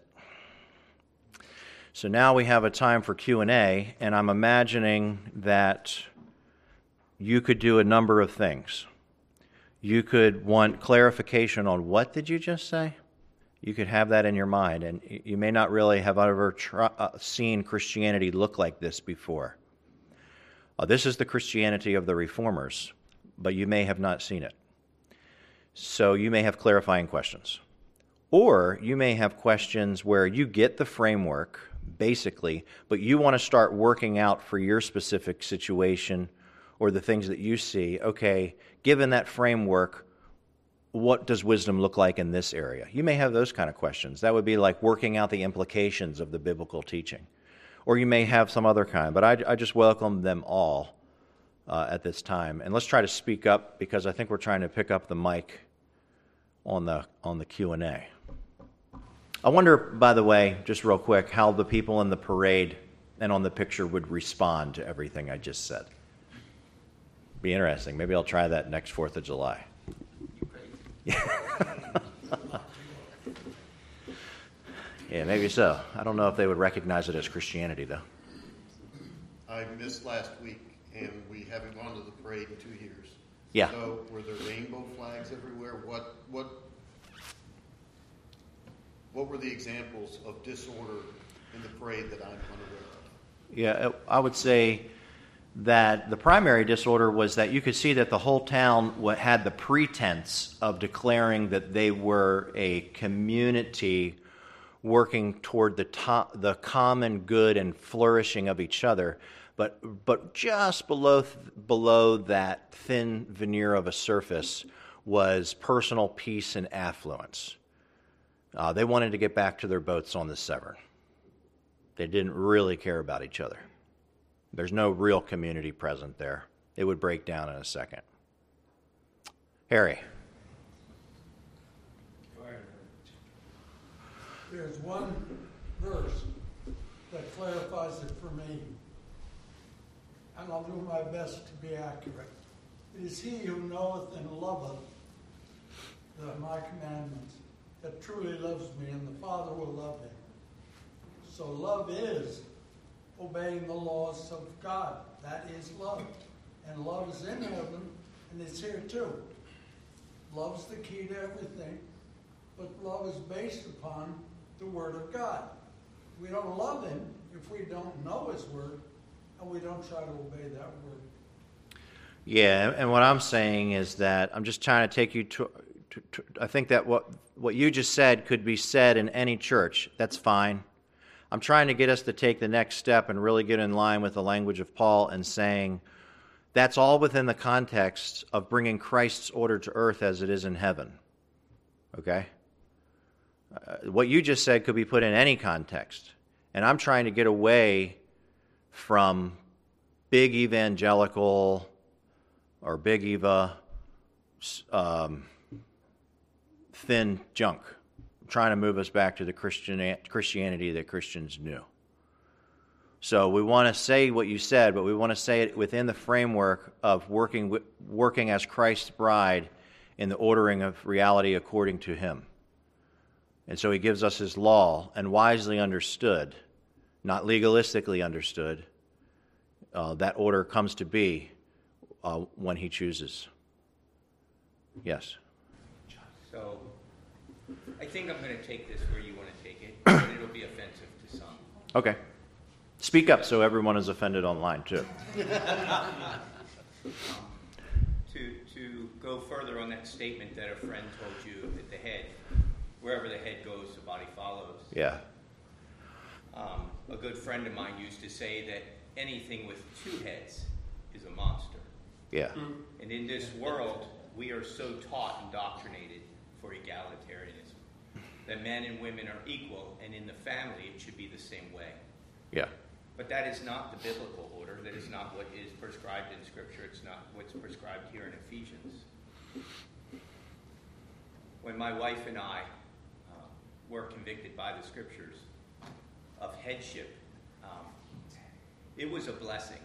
So now we have a time for Q&A, and I'm imagining that you could do a number of things. You could want clarification on what did you just say? You could have that in your mind, and you may not really have ever seen Christianity look like this before. This is the Christianity of the Reformers, but you may have not seen it. So you may have clarifying questions. Or you may have questions where you get the framework, basically, but you want to start working out for your specific situation or the things that you see. Okay, given that framework, what does wisdom look like in this area? You may have those kind of questions. That would be like working out the implications of the biblical teaching. Or you may have some other kind, but I just welcome them all at this time. And let's try to speak up, because I think we're trying to pick up the mic on the Q&A. I wonder, by the way, just real quick, how the people in the parade and on the picture would respond to everything I just said. Be interesting. Maybe I'll try that next 4th of July. Yeah, maybe so. I don't know if they would recognize it as Christianity, though. I missed last week, and we haven't gone to the parade in 2 years. Yeah. So were there rainbow flags everywhere? What were the examples of disorder in the parade that I'm unaware of? Yeah, I would say that the primary disorder was that you could see that the whole town had the pretense of declaring that they were a community working toward the common good and flourishing of each other, but just below that thin veneer of a surface was personal peace and affluence. They wanted to get back to their boats on the Severn. They didn't really care about each other. There's no real community present there. It would break down in a second. Harry. There's one verse that clarifies it for me, and I'll do my best to be accurate. It is he who knoweth and loveth my commandments that truly loves me, and the Father will love him. So love is obeying the laws of God. That is love. And love is in heaven, and it's here too. Love's the key to everything, but love is based upon the Word of God. We don't love him if we don't know his word and we don't try to obey that word. Yeah, and what I'm saying is that I'm just trying to take you to I think that what you just said could be said in any church. That's fine. I'm trying to get us to take the next step and really get in line with the language of Paul and saying that's all within the context of bringing Christ's order to earth as it is in heaven. Okay? What you just said could be put in any context. And I'm trying to get away from big evangelical or big Eva thin junk. I'm trying to move us back to the Christianity that Christians knew. So we want to say what you said, but we want to say it within the framework of working as Christ's bride in the ordering of reality according to him. And so he gives us his law, and wisely understood, not legalistically understood, that order comes to be when he chooses. Yes? So I think I'm going to take this where you want to take it, but it'll be offensive to some. Okay. Speak up so everyone is offended online, too. To go further on that statement that a friend told you that the head, wherever the head goes, the body follows. Yeah. A good friend of mine used to say that anything with two heads is a monster. Yeah. And in this world, we are so taught and indoctrinated for egalitarianism, that men and women are equal, and in the family it should be the same way. Yeah. But that is not the biblical order. That is not what is prescribed in Scripture. It's not what's prescribed here in Ephesians. When my wife and I were convicted by the Scriptures of headship, it was a blessing.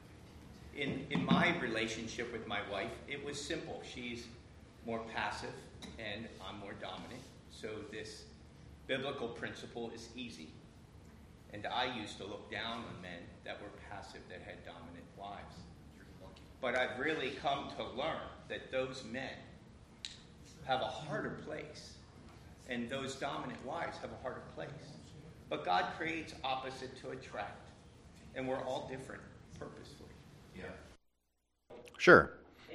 In my relationship with my wife, it was simple. She's more passive, and I'm more dominant. So this biblical principle is easy. And I used to look down on men that were passive, that had dominant wives. But I've really come to learn that those men have a harder place, and those dominant wives have a harder place. But God creates opposite to attract, and we're all different purposefully. Yeah. Sure.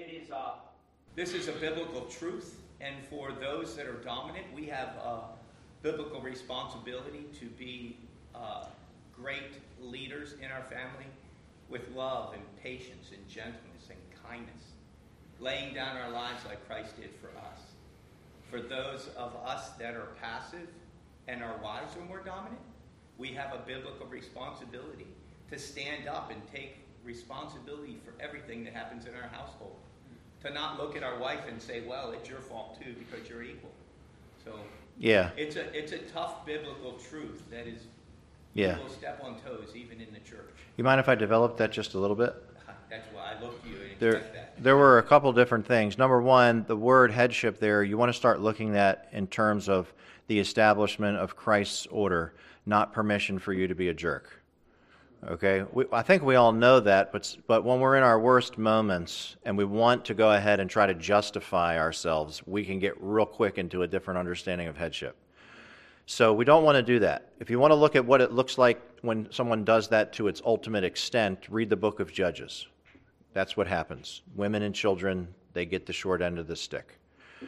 This is a biblical truth, and for those that are dominant, we have a biblical responsibility to be great leaders in our family with love and patience and gentleness and kindness, laying down our lives like Christ did for us. For those of us that are passive and our wives are more dominant, we have a biblical responsibility to stand up and take responsibility for everything that happens in our household. To not look at our wife and say, well, it's your fault too because you're equal. So Yeah. it's a tough biblical truth that is Yeah. will step on toes even in the church. You mind if I develop that just a little bit? That's why I look to you and There, expect that. there were a couple different things. Number one, the word headship there, you want to start looking at in terms of the establishment of Christ's order, not permission for you to be a jerk. Okay? I think we all know that, but when we're in our worst moments and we want to go ahead and try to justify ourselves, we can get real quick into a different understanding of headship. So we don't want to do that. If you want to look at what it looks like when someone does that to its ultimate extent, read the book of Judges. That's what happens. Women and children, they get the short end of the stick.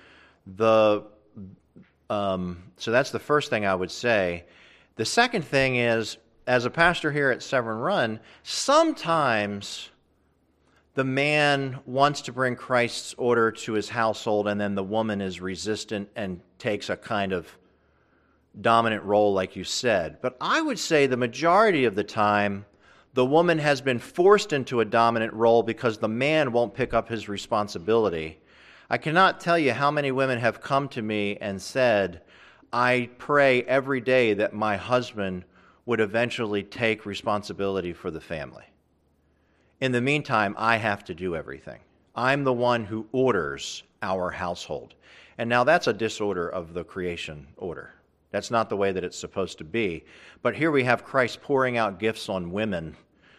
So that's the first thing I would say. The second thing is, as a pastor here at Severn Run, sometimes the man wants to bring Christ's order to his household, and then the woman is resistant and takes a kind of dominant role, like you said. But I would say the majority of the time, the woman has been forced into a dominant role because the man won't pick up his responsibility. I cannot tell you how many women have come to me and said, I pray every day that my husband would eventually take responsibility for the family. In the meantime, I have to do everything. I'm the one who orders our household. And now that's a disorder of the creation order. That's not the way that it's supposed to be. But here we have Christ pouring out gifts on women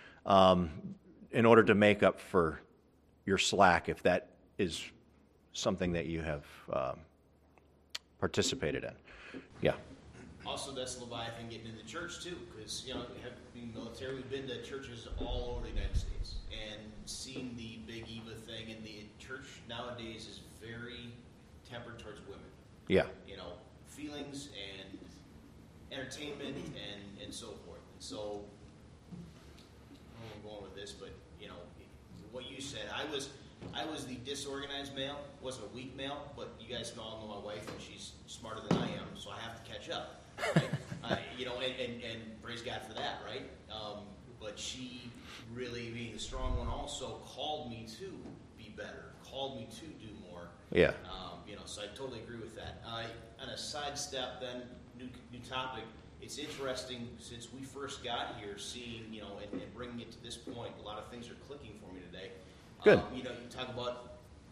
in order to make up for your slack, if that is something that you have participated in. Yeah. Also, that's Leviathan getting in the church too, because being military, we've been to churches all over the United States and seen the big Eva thing, and the church nowadays is very tempered towards women. Yeah. Feelings and entertainment and so forth. And so, I don't know where I'm going with this, but what you said, I was the disorganized male, wasn't a weak male, but you guys all know my wife, and she's smarter than I am, so I have to catch up. Right? And praise God for that, right? But she really, being the strong one, also called me to be better, called me to do more. Yeah. So I totally agree with that. On a sidestep, then, new topic. It's interesting since we first got here, seeing and bringing it to this point. A lot of things are clicking for me today. Good. You talk about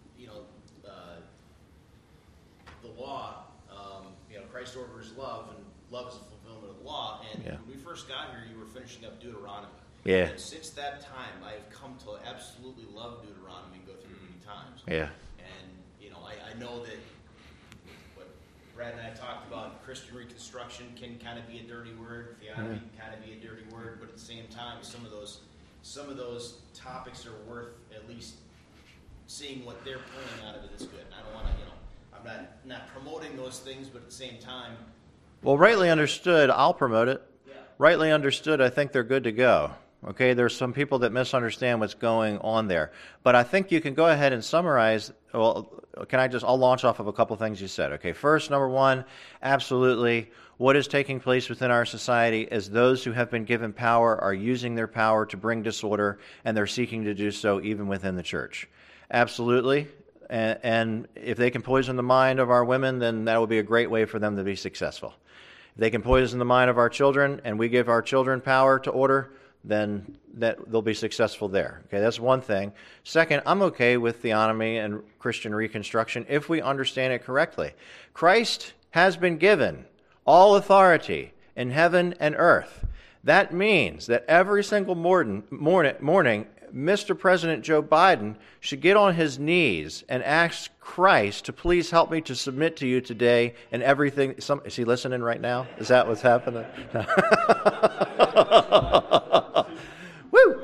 the law. Christ orders love, and love is the fulfillment of the law. And when we first got here, you were finishing up Deuteronomy. Yeah. And since that time, I have come to absolutely love Deuteronomy and go through it many times. Yeah. And I know that what Brad and I talked about, Christian Reconstruction can kind of be a dirty word, theonomy can kind of be a dirty word, but at the same time, some of those topics are worth at least seeing what they're pulling out of it is good. And I don't want to, I'm not promoting those things, but at the same time. Well, rightly understood, I'll promote it. Yeah. Rightly understood, I think they're good to go. Okay, there's some people that misunderstand what's going on there. But I think you can go ahead and summarize. Well, I'll launch off of a couple things you said. Okay, first, number one, absolutely, what is taking place within our society is those who have been given power are using their power to bring disorder, and they're seeking to do so even within the church. Absolutely. And if they can poison the mind of our women, then that will be a great way for them to be successful. If they can poison the mind of our children, and we give our children power to order, then they'll be successful there. Okay, that's one thing. Second, I'm okay with theonomy and Christian Reconstruction if we understand it correctly. Christ has been given all authority in heaven and earth. That means that every single morning, Mr. President Joe Biden should get on his knees and ask Christ to please help me to submit to you today and everything. Is he listening right now? Is that what's happening? Woo!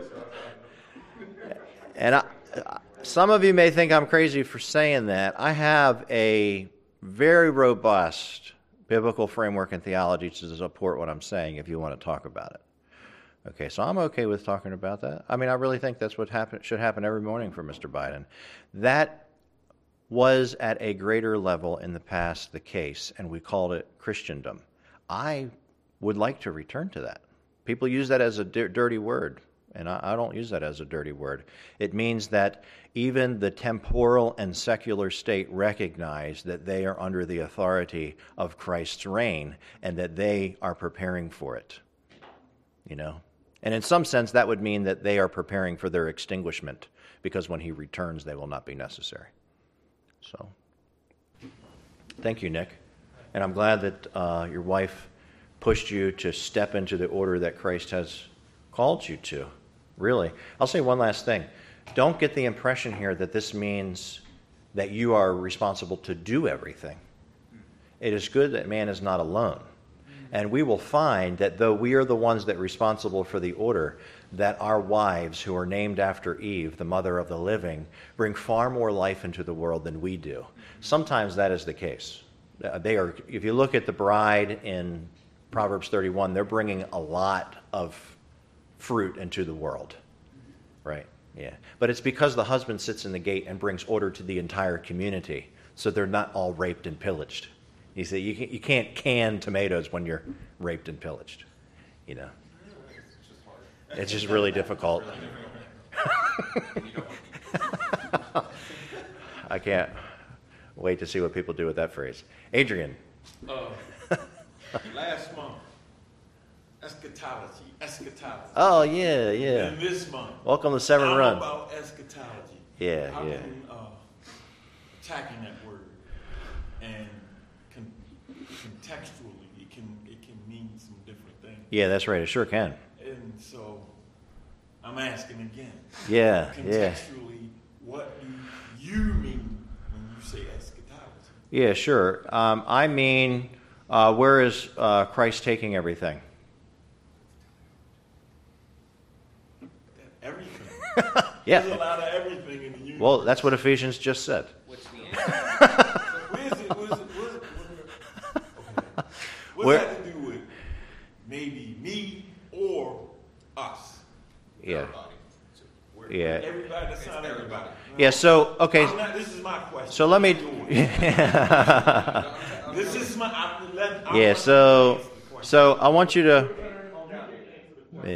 And some of you may think I'm crazy for saying that. I have a very robust biblical framework and theology to support what I'm saying if you want to talk about it. Okay, so I'm okay with talking about that. I mean, I really think that's what should happen every morning for Mr. Biden. That was at a greater level in the past the case, and we called it Christendom. I would like to return to that. People use that as a dirty word, and I don't use that as a dirty word. It means that even the temporal and secular state recognize that they are under the authority of Christ's reign and that they are preparing for it. And in some sense, that would mean that they are preparing for their extinguishment, because when he returns, they will not be necessary. So, thank you, Nick. And I'm glad that your wife pushed you to step into the order that Christ has called you to. Really. I'll say one last thing. Don't get the impression here that this means that you are responsible to do everything. It is good that man is not alone. And we will find that though we are the ones that are responsible for the order, that our wives, who are named after Eve, the mother of the living, bring far more life into the world than we do. Sometimes that is the case. If you look at the bride in Proverbs 31, they're bringing a lot of fruit into the world. Right? Yeah. But it's because the husband sits in the gate and brings order to the entire community, so they're not all raped and pillaged. You see, you can't can tomatoes when you're raped and pillaged. It's just really difficult. I can't wait to see what people do with that phrase. Adrian. Last month, eschatology. Oh, yeah. And this month, welcome to Severn Run. About eschatology. Yeah. I've been attacking that word, and contextually, it can mean some different things. Yeah, that's right. It sure can. And so, I'm asking again. Yeah. Contextually, what do you mean when you say eschatology? Yeah, sure. I mean Where is Christ taking everything? Everything. Yeah. There's a lot of everything in the universe. Well, that's what Ephesians just said. What's the answer? Where is it? Okay. What's Where- that to do with maybe me or us? Yeah. Everybody. So we're- Yeah. Everybody, that's not everybody. Yeah, so, okay. This is my question. So let me. This is my. Yeah, so I want you to. Yeah.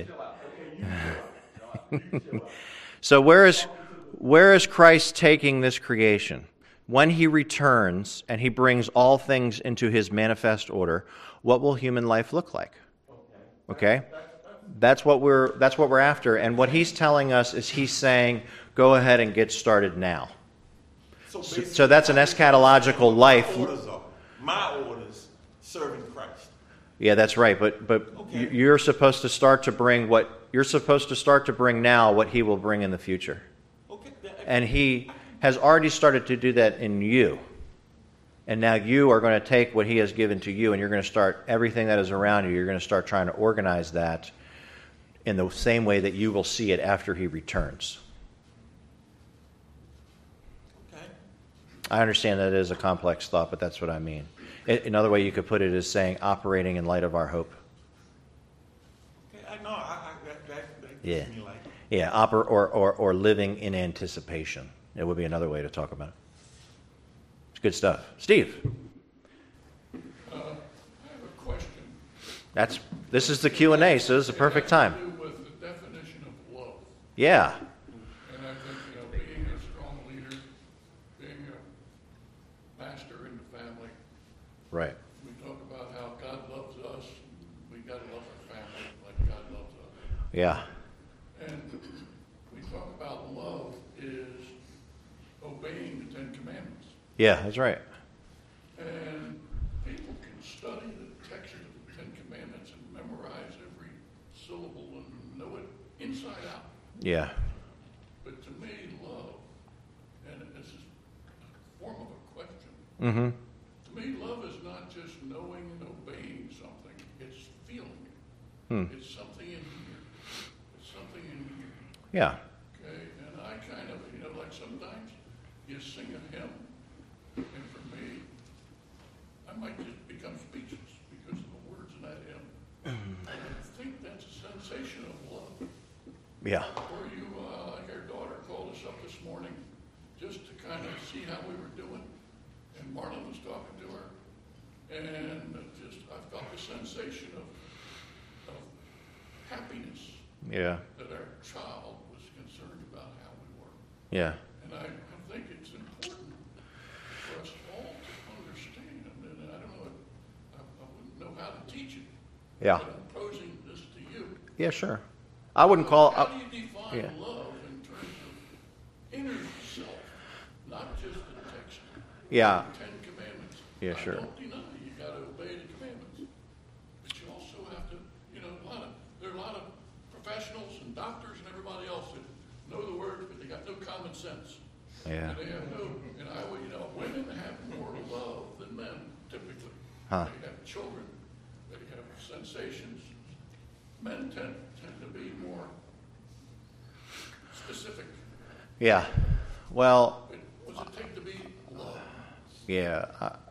So where is Christ taking this creation? When he returns and he brings all things into his manifest order, what will human life look like? Okay? That's what we're after, and what he's telling us is he's saying, go ahead and get started now. So that's an eschatological life. My orders serving Christ. Yeah, that's right. But Okay. you're supposed to start to bring now what he will bring in the future. Okay. And he has already started to do that in you. And now you are going to take what he has given to you, and you're going to start everything that is around you. You're going to start trying to organize that in the same way that you will see it after he returns. Okay. I understand that it is a complex thought, but that's what I mean. Another way you could put it is saying operating in light of our hope. Okay. I know. That Yeah. gives me like. Yeah, or living in anticipation. It would be another way to talk about it. It's good stuff. Steve, I have a question. this is the Q&A, so this is the perfect time. It has to do with the definition of love. Yeah, And I think, being a strong leader, being a pastor in the family, right. we talk about how God loves us. We got to love our family like God loves us. Yeah, And we talk about love is obeying the Ten Commandments. yeah, that's right. And people can study the text of the Ten Commandments and memorize every syllable and know it inside out. Yeah, But to me, love, and this is a form of a question, mm-hmm. to me, love is not just knowing and obeying something, it's feeling it. It's something in here. It's something in here. Yeah, Okay, and I kind of, like sometimes you sing a hymn, and for me, I might just become speechless because of the words in that hymn. And I think that's a sensation of love. yeah, Or you, like our daughter called us up this morning just to kind of see how we were doing, and Marlon was talking to her, and I felt the sensation of happiness yeah, that our child was concerned about how we were. yeah, And I think it's important for us all to understand, and I don't know, I wouldn't know how to teach it. yeah, But I'm posing this to you. yeah, sure. I wouldn't call. How do you define yeah. love in terms of inner self, not just the text? Yeah, The Ten Commandments. Yeah, I sure. don't deny you got to obey the commandments, but you also have to, there are a lot of professionals and doctors and everybody else that know the words, but they got no common sense. yeah, And they have women have more love than men typically. Huh. They have children, they have sensations. Men tend to be more specific. yeah. Well, But what does it take to be love? yeah.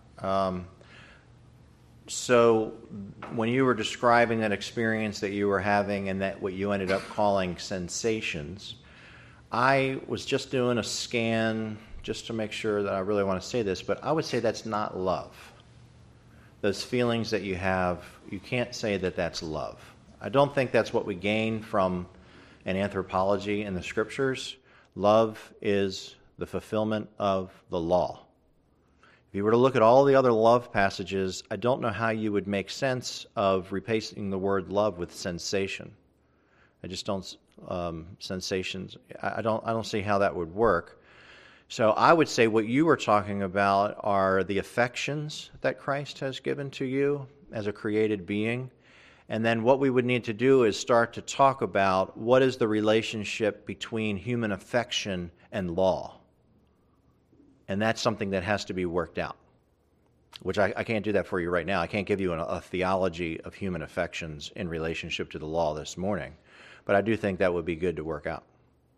So when you were describing that experience that you were having and that what you ended up calling sensations, I was just doing a scan just to make sure that I really want to say this, but I would say that's not love. Those feelings that you have, you can't say that that's love. I don't think that's what we gain from an anthropology in the scriptures. Love is the fulfillment of the law. If you were to look at all the other love passages, I don't know how you would make sense of replacing the word love with sensation. I just don't sensations. I don't see how that would work. So I would say what you were talking about are the affections that Christ has given to you as a created being. And then what we would need to do is start to talk about what is the relationship between human affection and law. And that's something that has to be worked out. which I can't do that for you right now. I can't give you a theology of human affections in relationship to the law this morning, but I do think that would be good to work out.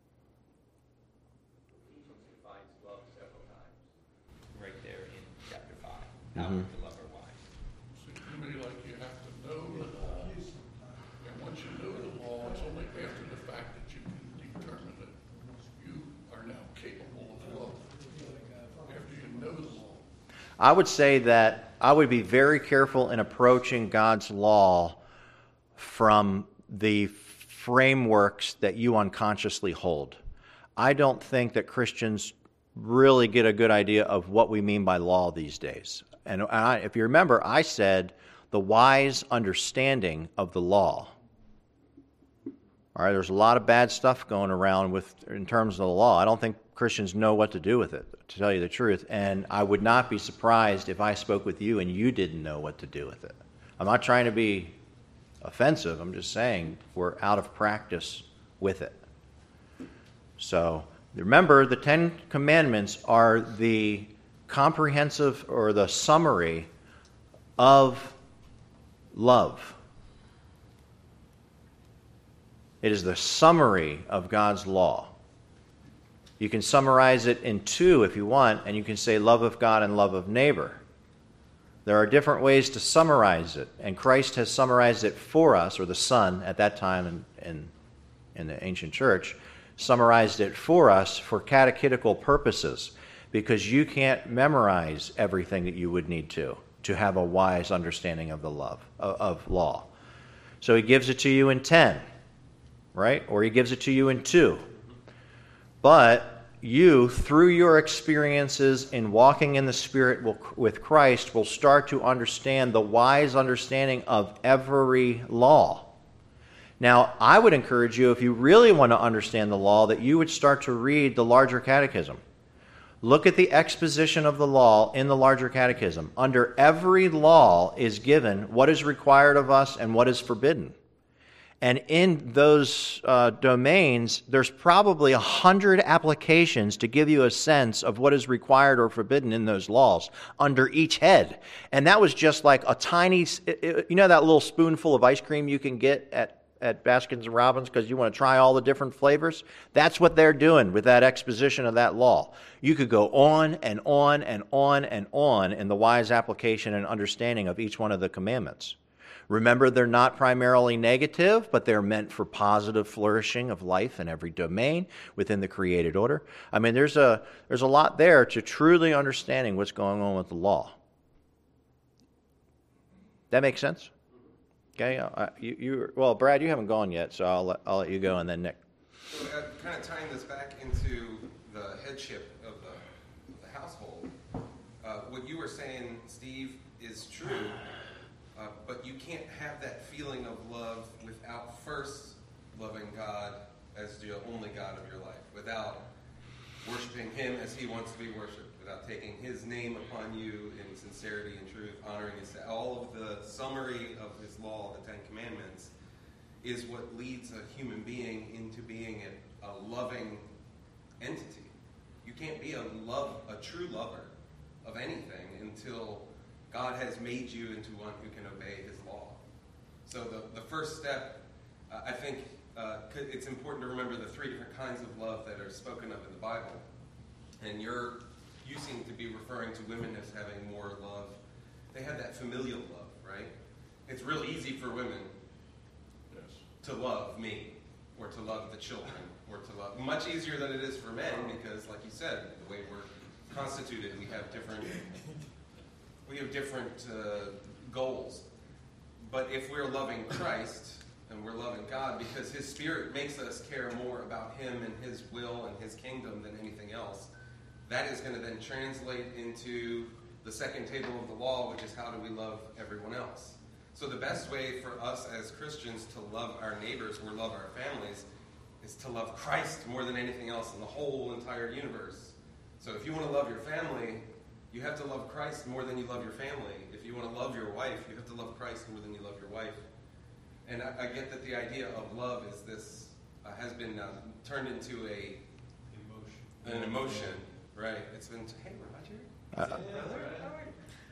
Defines love several times, right there in chapter 5. How we're to love our wives. Seems to me like you have to know the law, and once you know the law, it's only after the fact that you can determine that you are now capable of love. After you know the law. I would say that I would be very careful in approaching God's law from the frameworks that you unconsciously hold. I don't think that Christians really get a good idea of what we mean by law these days. And if you remember, I said the wise understanding of the law. All right, there's a lot of bad stuff going around in terms of the law. I don't think Christians know what to do with it, to tell you the truth. And I would not be surprised if I spoke with you and you didn't know what to do with it. I'm not trying to be offensive. I'm just saying we're out of practice with it. So remember, the Ten Commandments are the comprehensive or the summary of love. It is the summary of God's law. You can summarize it in 2 if you want, and you can say love of God and love of neighbor. There are different ways to summarize it, and Christ has summarized it for us, or the Son at that time in the ancient church, summarized it for us for catechetical purposes, because you can't memorize everything that you would need to have a wise understanding of the love of law. So he gives it to you in 10, right? Or he gives it to you in 2. But you, through your experiences in walking in the Spirit with Christ, will start to understand the wise understanding of every law. Now, I would encourage you, if you really want to understand the law, that you would start to read the larger catechism. Look at the exposition of the law in the larger catechism. Under every law is given what is required of us and what is forbidden. And in those domains, there's probably 100 applications to give you a sense of what is required or forbidden in those laws under each head. And that was just like a tiny, you know that little spoonful of ice cream you can get at Baskin and Robbins because you want to try all the different flavors? That's what they're doing with that exposition of that law. You could go on and on and on and on in the wise application and understanding of each one of the commandments. Remember, they're not primarily negative, but they're meant for positive flourishing of life in every domain within the created order. I mean, there's a lot there to truly understanding what's going on with the law. That makes sense? Okay. Well, Brad, you haven't gone yet, so I'll let you go, and then Nick. So, kind of tying this back into the headship of the household, what you were saying, Steve, is true. But you can't have that feeling of love without first loving God as the only God of your life, without worshiping Him as He wants to be worshipped, without taking His name upon you in sincerity and truth, honoring His. All of the summary of His law, the Ten Commandments, is what leads a human being into being a loving entity. You can't be a true lover of anything until God has made you into one who can obey His law. So the first step, I think it's important to remember the 3 different kinds of love that are spoken of in the Bible. And you seem to be referring to women as having more love. They have that familial love, right? It's real easy for women to love me, or to love the children, or to love, much easier than it is for men, because like you said, the way we're constituted, we have different goals. But if we're loving Christ and we're loving God because His Spirit makes us care more about Him and His will and His kingdom than anything else, that is going to then translate into the second table of the law, which is how do we love everyone else. So the best way for us as Christians to love our neighbors or love our families is to love Christ more than anything else in the whole entire universe. So if you want to love your family, you have to love Christ more than you love your family. If you want to love your wife, you have to love Christ more than you love your wife. And I get that the idea of love is this, has been turned into an emotion, right? It's been, hey, we're not here.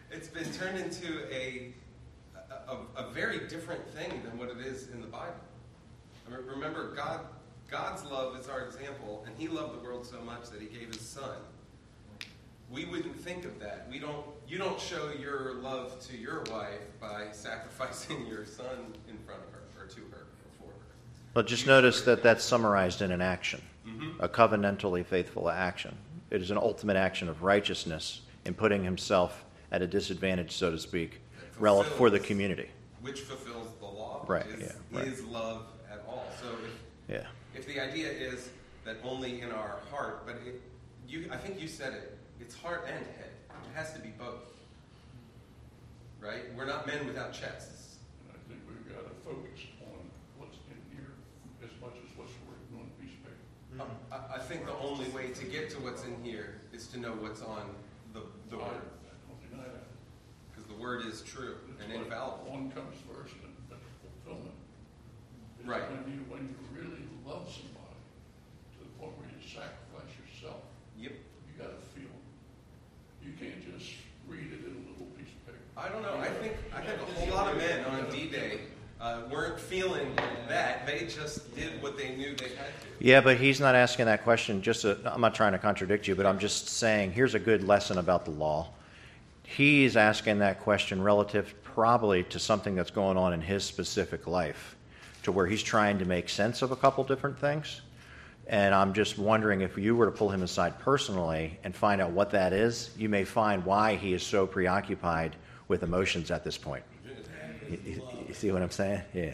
it's been turned into a very different thing than what it is in the Bible. I mean, remember, God's love is our example, and He loved the world so much that He gave His Son. We wouldn't think of that. You don't show your love to your wife by sacrificing your son in front of her, or to her, or for her. Well, just notice that that's summarized in an action, a covenantally faithful action. It is an ultimate action of righteousness in putting himself at a disadvantage, so to speak, for the community. Which fulfills the law, Right, which yeah, right. is love at all. So if the idea is that only in our heart, but I think you said it, it's heart and head. It has to be both. Right? We're not men without chests. And I think we've got to focus on what's in here as much as what's written on a piece of paper. I think the only way to get to what's in here is to know what's on the Word. I don't deny that. Because the Word is true and infallible. One comes first, and the fulfillment. Is Right. When you really love somebody to the point where you sacrifice yourself, Yep. you got to feel. You can't just read it in a little piece of paper. I don't know. I think a whole lot of men on D-Day weren't feeling that. They just did what they knew they had to. Yeah, but he's not asking that question. I'm not trying to contradict you, but I'm just saying here's a good lesson about the law. He's asking that question relative probably to something that's going on in his specific life, to where he's trying to make sense of a couple different things. And I'm just wondering, if you were to pull him aside personally and find out what that is, you may find why he is so preoccupied with emotions at this point. You see what I'm saying? Yeah.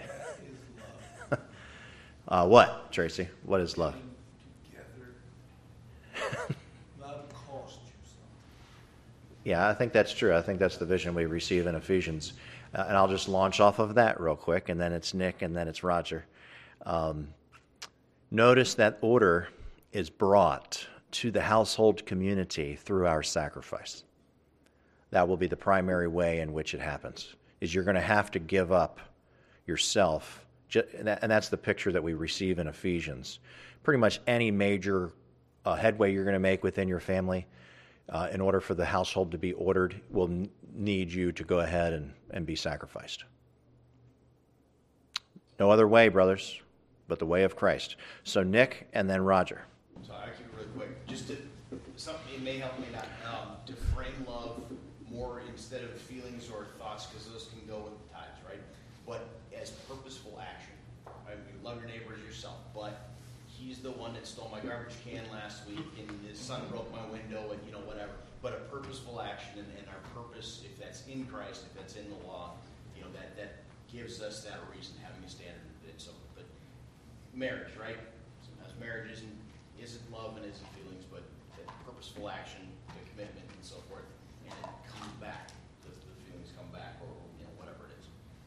What, Tracy? What is love? Love cost you something. Yeah, I think that's true. I think that's the vision we receive in Ephesians. And I'll just launch off of that real quick, and then it's Nick, and then it's Roger. Notice that order is brought to the household community through our sacrifice. That will be the primary way in which it happens, is you're going to have to give up yourself. And that's the picture that we receive in Ephesians. Pretty much any major headway you're going to make within your family, in order for the household to be ordered, will need you to go ahead and be sacrificed. No other way, brothers, but the way of Christ. So Nick, and then Roger. So I keep it really quick. Just to something, it may help, may not. To frame love more instead of feelings or thoughts, because those can go with the times, right? But as purposeful action. Right? You love your neighbor as yourself, but he's the one that stole my garbage can last week, and his son broke my window, and whatever. But a purposeful action, and our purpose, if that's in Christ, if that's in the law, that gives us that reason, having a standard. So, but marriage, right? Sometimes marriage isn't love and isn't feelings, but that purposeful action, the commitment, and so forth, and it comes back. The feelings come back, or whatever it is.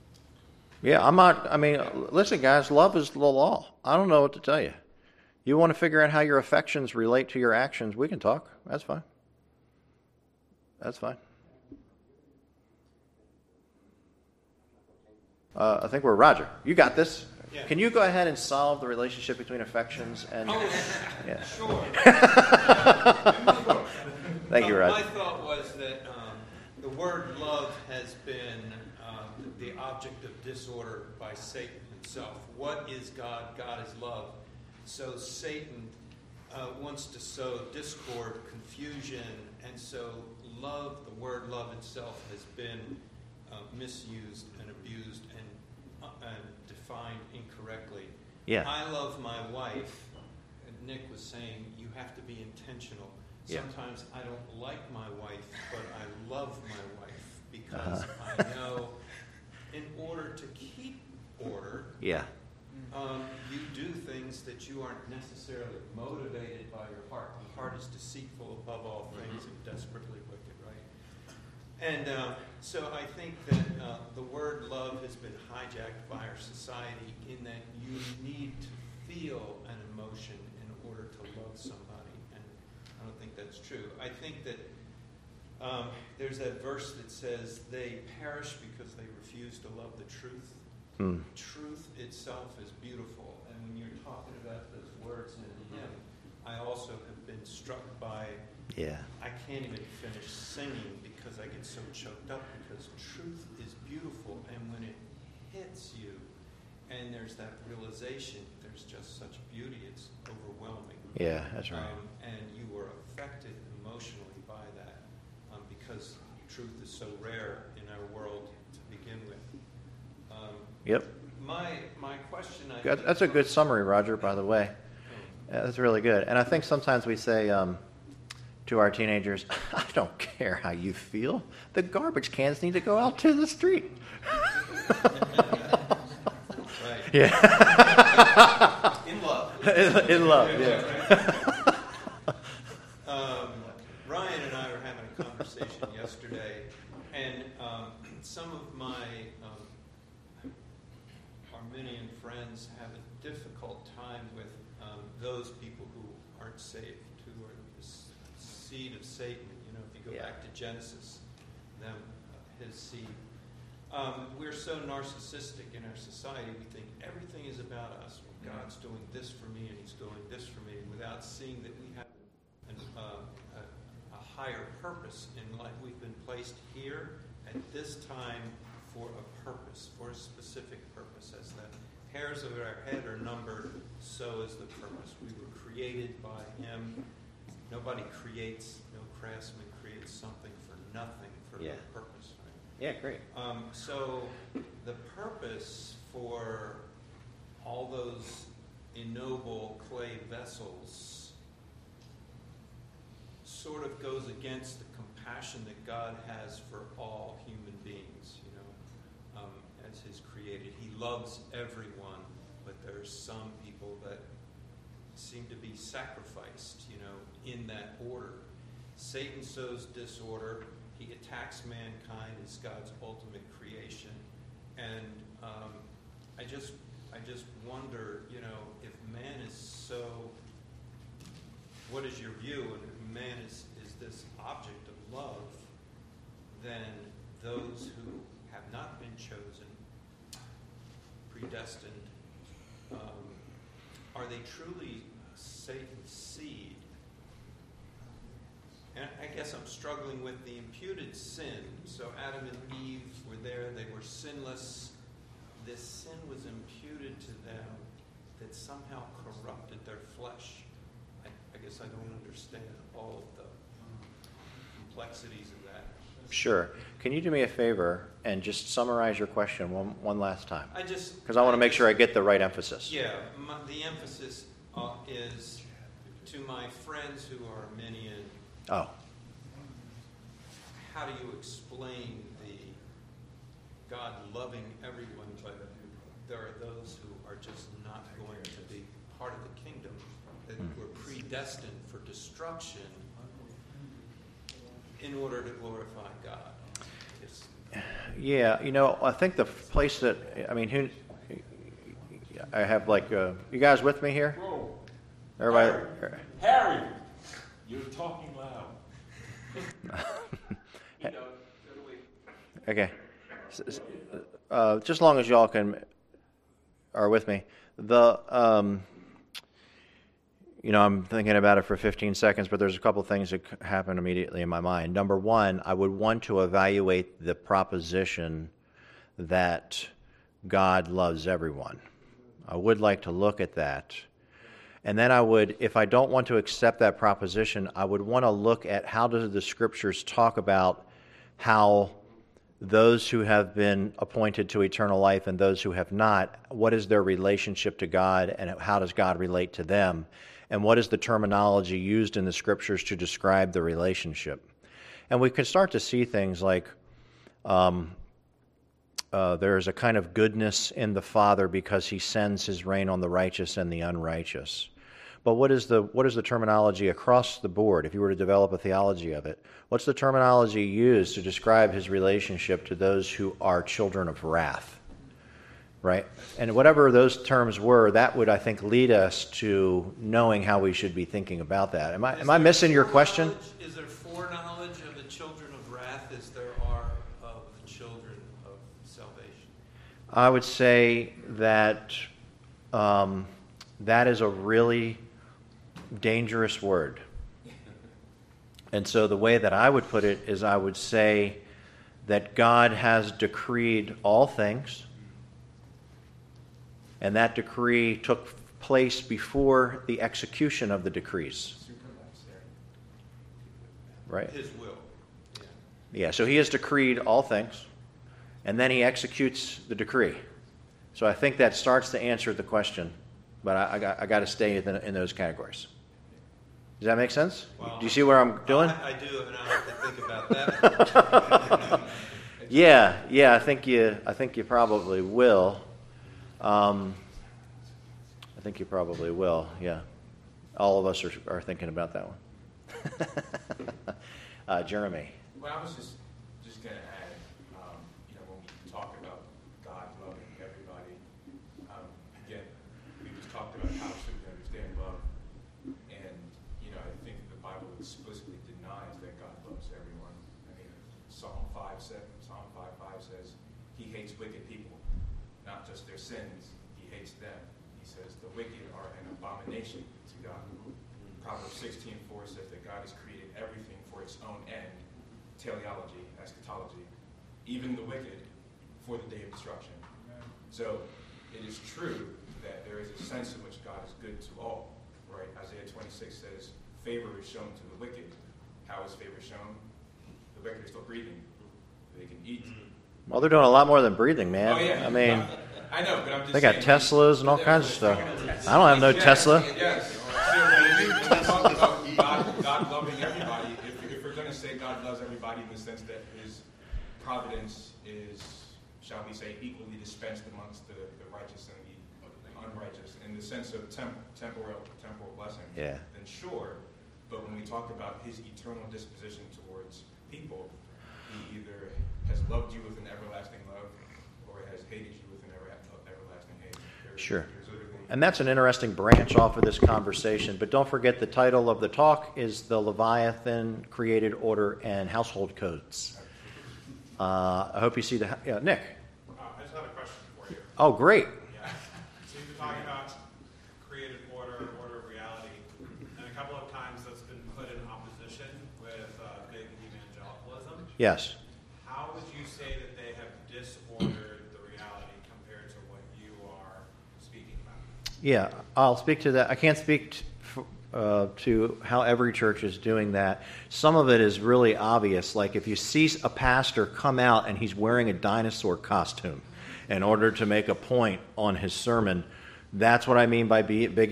Yeah, listen, guys, love is the law. I don't know what to tell you. You want to figure out how your affections relate to your actions, we can talk. That's fine. That's fine. I think we're Roger. You got this. Yeah. Can you go ahead and solve the relationship between affections and... Yeah. Sure. Thank you, Roger. My thought was that the word love has been the object of disorder by Satan himself. What is God? God is love. So Satan wants to sow discord, confusion, and so love, the word love itself, has been misused and abused and defined incorrectly. Yeah. I love my wife, and Nick was saying you have to be intentional. Yeah. Sometimes I don't like my wife, but I love my wife because I know in order to keep order, yeah, you do things that you aren't necessarily motivated by your heart. The heart is deceitful above all things and desperately wicked, right? And so I think that the word love has been hijacked by our society in that you need to feel an emotion in order to love somebody, and I don't think that's true. I think that there's that verse that says they perish because they refuse to love the truth. Truth itself is beautiful, and when you're talking about those words in him, I also have been struck by Yeah. I can't even finish singing because I get so choked up, because truth is beautiful, and when it hits you and there's that realization, there's just such beauty, it's overwhelming. Yeah, that's right. And you were affected emotionally by that, because truth is so rare in our world to begin with. Yep. My question, That's a good summary, Roger, by the way. Yeah, that's really good. And I think sometimes we say to our teenagers, I don't care how you feel. The garbage cans need to go out to the street. Right. Yeah. In love. In love, yeah. Ryan and I were having a conversation yesterday, and some of my Arminian friends have a difficult time with those people who aren't saved, who are the seed of Satan. You know, if you go back to Genesis, them, his seed. We're so narcissistic in our society. We think everything is about us. Well, God's doing this for me, and He's doing this for me, without seeing that we have a higher purpose in life. We've been placed here at this time for a purpose, for a specific purpose. As the hairs of our head are numbered, so is the purpose. We were created by Him. Nobody creates, no craftsman creates something for nothing, for no purpose. Right? Yeah, great. So the purpose for all those ennoble clay vessels sort of goes against the compassion that God has for all human beings, you know, as His created. He loves everyone, but there's some people that seem to be sacrificed, you know, in that order. Satan sows disorder. He attacks mankind as God's ultimate creation. And I just wonder, you know, if man is so, what is your view? And if man is this object of love, then those who have not been chosen, predestined, are they truly Satan's seed? And I guess I'm struggling with the imputed sin. So Adam and Eve were there. They were sinless. This sin was imputed to them that somehow corrupted their flesh. I guess I don't understand all of the complexities of that. Sure. Can you do me a favor and just summarize your question one last time? Because I want to make sure I get the right emphasis. Yeah. The emphasis is to my friends who are Arminian. Oh. How do you explain the God loving everyone, but there are those who are just not going to be part of the kingdom, that were predestined for destruction in order to glorify God? Yeah, you know, I think the place that, I mean, I have like, you guys with me here? Whoa. Everybody? Harry, you're talking loud. Okay. Just as long as y'all are with me. You know, I'm thinking about it for 15 seconds, but there's a couple things that happen immediately in my mind. Number one, I would want to evaluate the proposition that God loves everyone. I would like to look at that. And then I would, if I don't want to accept that proposition, I would want to look at how do the Scriptures talk about how those who have been appointed to eternal life and those who have not, what is their relationship to God and how does God relate to them? And what is the terminology used in the Scriptures to describe the relationship? And we can start to see things like there's a kind of goodness in the Father because He sends His rain on the righteous and the unrighteous. But what is the terminology across the board, if you were to develop a theology of it? What's the terminology used to describe His relationship to those who are children of wrath? Right? And whatever those terms were, that would, I think, lead us to knowing how we should be thinking about that. Am I missing your question? Is there foreknowledge of the children of wrath as there are of the children of salvation? I would say that that is a really dangerous word. And so the way that I would put it is I would say that God has decreed all things, and that decree took place before the execution of the decrees. Right? His will. Yeah, so he has decreed all things, and then he executes the decree. So I think that starts to answer the question, but I got to stay in those categories. Does that make sense? Well, do you see where I'm doing? I do, and I have to think about that. Yeah, I think you probably will. I think you probably will. Yeah, all of us are thinking about that one. Jeremy. Well, I was just going to add, when we talk about God loving everybody, again, we just talked about how should we understand love, and I think the Bible explicitly denies that God loves everyone. I mean, Psalm 5:5 says He hates wicked people, not just their sins. He hates them. He says the wicked are an abomination to God. Proverbs 16:4 says that God has created everything for its own end. Teleology, eschatology, even the wicked for the day of destruction. So it is true that there is a sense in which God is good to all, right? Isaiah 26 says, favor is shown to the wicked. How is favor shown? The wicked are still breathing. They can eat. Well, they're doing a lot more than breathing, man. Oh, yeah. I mean, I know, but I'm just they got saying, Teslas and all kinds of stuff. I don't have no Tesla. Yes. So when we talk about God loving everybody, if we're going to say God loves everybody in the sense that His providence is, shall we say, equally dispensed amongst the righteous and the unrighteous, in the sense of temporal blessing, Yeah. then sure. But when we talk about His eternal disposition towards people, He either has loved you with an everlasting love, or has hated you with an everlasting hate. Sure. And that's an interesting branch off of this conversation. But don't forget, the title of the talk is The Leviathan, Created Order, and Household Codes. I hope you see the... Yeah, Nick. I just have a question for you. Oh, great. Yeah. So you've been talking about created order, order of reality, and a couple of times that's been put in opposition with big evangelicalism. Yes. How would you say that they have disordered the reality compared to what you are speaking about? Yeah, I'll speak to that. I can't speak to how every church is doing that. Some of it is really obvious. Like if you see a pastor come out and he's wearing a dinosaur costume in order to make a point on his sermon, that's what I mean by big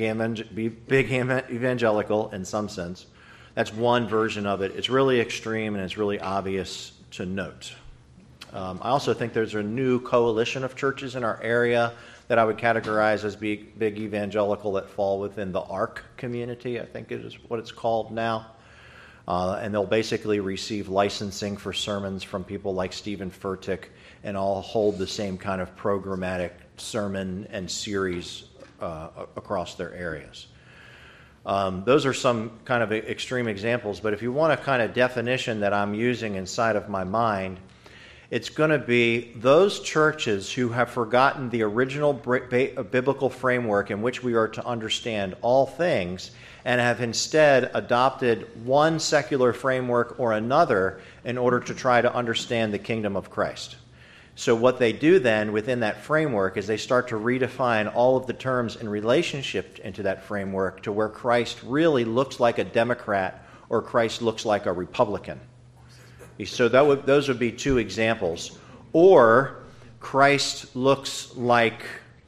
evangelical in some sense. That's one version of it. It's really extreme and it's really obvious to note. I also think there's a new coalition of churches in our area that I would categorize as big evangelical that fall within the ARC community, I think is what it's called now. And they'll basically receive licensing for sermons from people like Stephen Furtick and all hold the same kind of programmatic sermon and series across their areas. Those are some kind of extreme examples, but if you want a kind of definition that I'm using inside of my mind, it's going to be those churches who have forgotten the original biblical framework in which we are to understand all things and have instead adopted one secular framework or another in order to try to understand the kingdom of Christ. So what they do then within that framework is they start to redefine all of the terms in relationship into that framework to where Christ really looks like a Democrat or Christ looks like a Republican. So those would be two examples. Or Christ looks like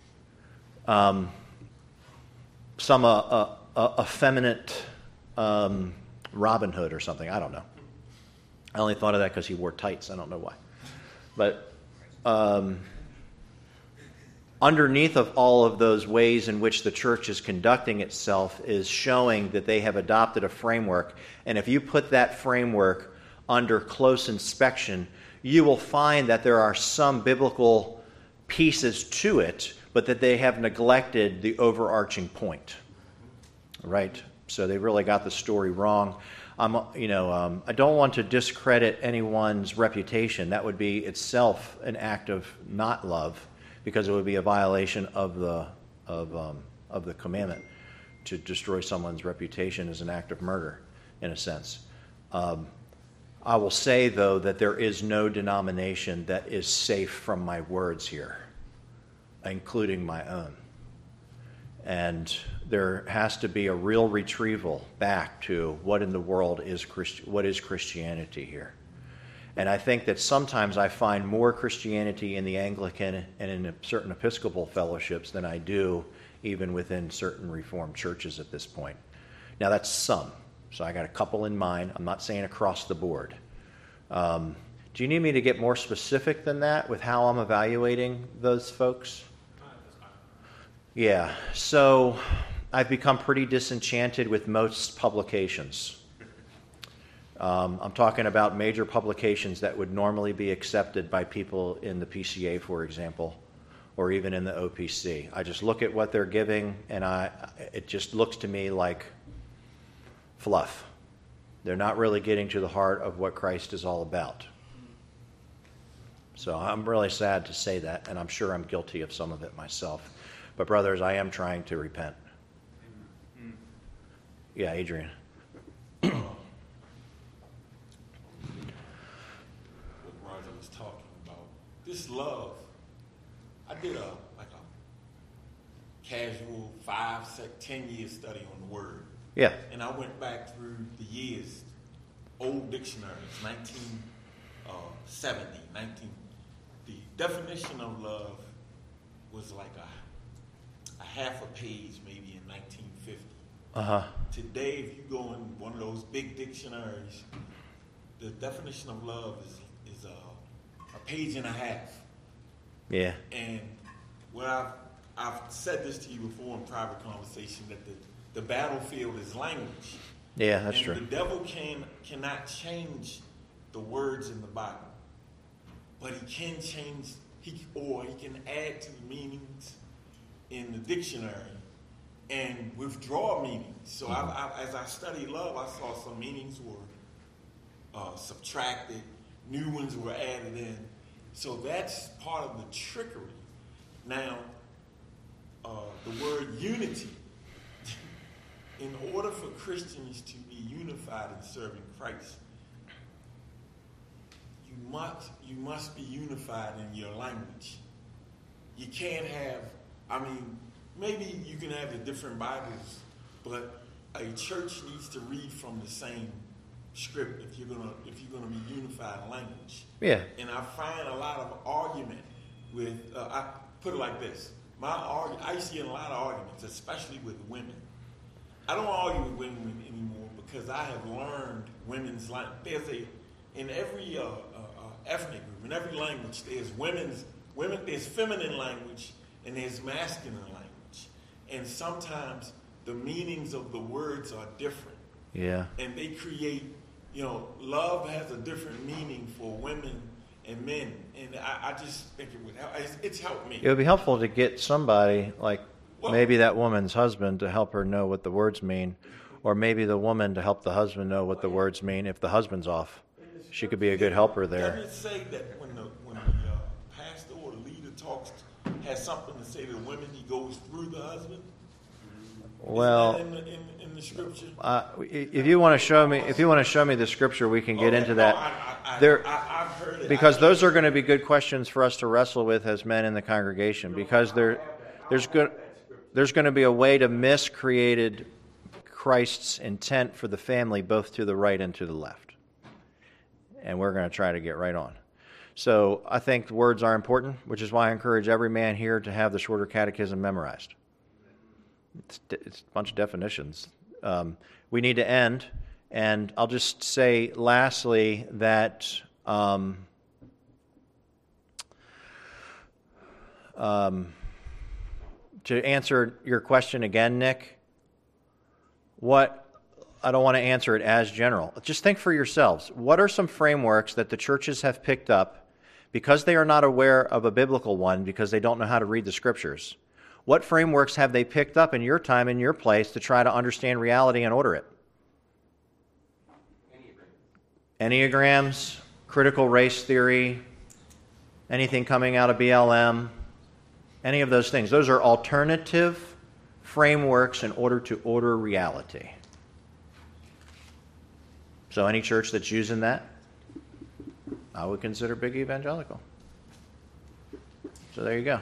some effeminate Robin Hood or something. I don't know. I only thought of that because he wore tights. I don't know why. But underneath of all of those ways in which the church is conducting itself is showing that they have adopted a framework. And if you put that framework under close inspection, you will find that there are some biblical pieces to it, but that they have neglected the overarching point. Right? So they really got the story wrong. I don't want to discredit anyone's reputation. That would be itself an act of not love, because it would be a violation of the commandment. To destroy someone's reputation is an act of murder, in a sense. I will say, though, that there is no denomination that is safe from my words here, including my own. And there has to be a real retrieval back to what in the world is what is Christianity here. And I think that sometimes I find more Christianity in the Anglican and in certain Episcopal fellowships than I do even within certain Reformed churches at this point. Now, that's some. So I got a couple in mind. I'm not saying across the board. Do you need me to get more specific than that with how I'm evaluating those folks? Yeah. So I've become pretty disenchanted with most publications. I'm talking about major publications that would normally be accepted by people in the PCA, for example, or even in the OPC. I just look at what they're giving, and it just looks to me like fluff. They're not really getting to the heart of what Christ is all about. So I'm really sad to say that, and I'm sure I'm guilty of some of it myself. But brothers, I am trying to repent. Yeah, Adrian. This love, I did a casual 10-year study on the word. Yeah. And I went back through the years, old dictionaries, 1970, the definition of love was like a half a page maybe in 1950. Uh-huh. Today, if you go in one of those big dictionaries, the definition of love is a page and a half. Yeah. And I've said this to you before in private conversation that the battlefield is language. Yeah, that's and true. The devil cannot change the words in the Bible, but he can change. He can add to the meanings in the dictionary and withdraw meanings. So as I studied love, I saw some meanings were subtracted. New ones were added in. So that's part of the trickery. Now, the word unity. In order for Christians to be unified in serving Christ, you must be unified in your language. You can't have, maybe you can have the different Bibles, but a church needs to read from the same script if you're gonna be unified in language. Yeah. And I find a lot of argument with I put it like this. I see a lot of arguments, especially with women. I don't argue with women anymore because I have learned women's language. In every ethnic group, in every language, there's there's feminine language and there's masculine language. And sometimes the meanings of the words are different. Yeah. And they create, love has a different meaning for women and men. And I just think it would help. It's helped me. It would be helpful to get somebody, maybe that woman's husband, to help her know what the words mean, or maybe the woman to help the husband know what the words mean if the husband's off. She could be a good helper there. Doesn't it say that when the pastor or the leader has something to say to the women, he goes through the husband? Well, in the scripture. If you want to show me the scripture, we can get into that. I've heard it. Because those are going to be good questions for us to wrestle with as men in the congregation. Because there's going to be a way to miscreated Christ's intent for the family, both to the right and to the left. And we're going to try to get right on. So I think words are important, which is why I encourage every man here to have the Shorter Catechism memorized. It's a bunch of definitions. We need to end, and I'll just say lastly that to answer your question again, Nick, I don't want to answer it as general. Just think for yourselves. What are some frameworks that the churches have picked up because they are not aware of a biblical one because they don't know how to read the scriptures? What frameworks have they picked up in your time, in your place, to try to understand reality and order it? Enneagrams, critical race theory, anything coming out of BLM, any of those things. Those are alternative frameworks in order to order reality. So any church that's using that, I would consider big evangelical. So there you go.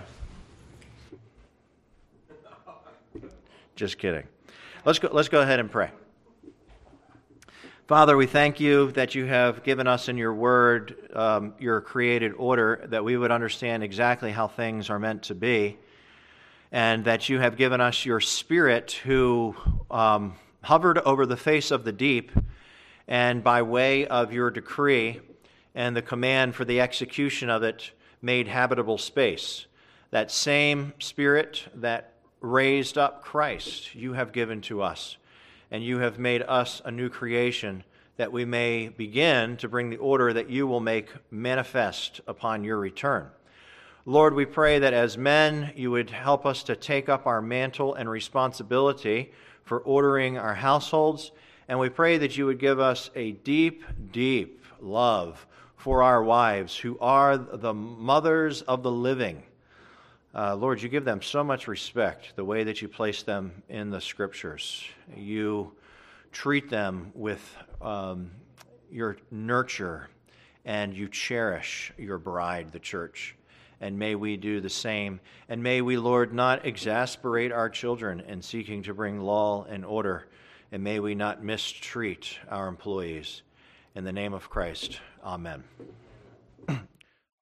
Just kidding. Let's go ahead and pray. Father, we thank you that you have given us in your word your created order, that we would understand exactly how things are meant to be, and that you have given us your Spirit who hovered over the face of the deep, and by way of your decree and the command for the execution of it, made habitable space. That same Spirit that raised up Christ you have given to us, and you have made us a new creation, that we may begin to bring the order that you will make manifest upon your return. Lord, we pray that as men, you would help us to take up our mantle and responsibility for ordering our households, and we pray that you would give us a deep, deep love for our wives, who are the mothers of the living. Lord, you give them so much respect, the way that you place them in the Scriptures. You treat them with your nurture, and you cherish your bride, the church. And may we do the same. And may we, Lord, not exasperate our children in seeking to bring law and order. And may we not mistreat our employees. In the name of Christ, amen.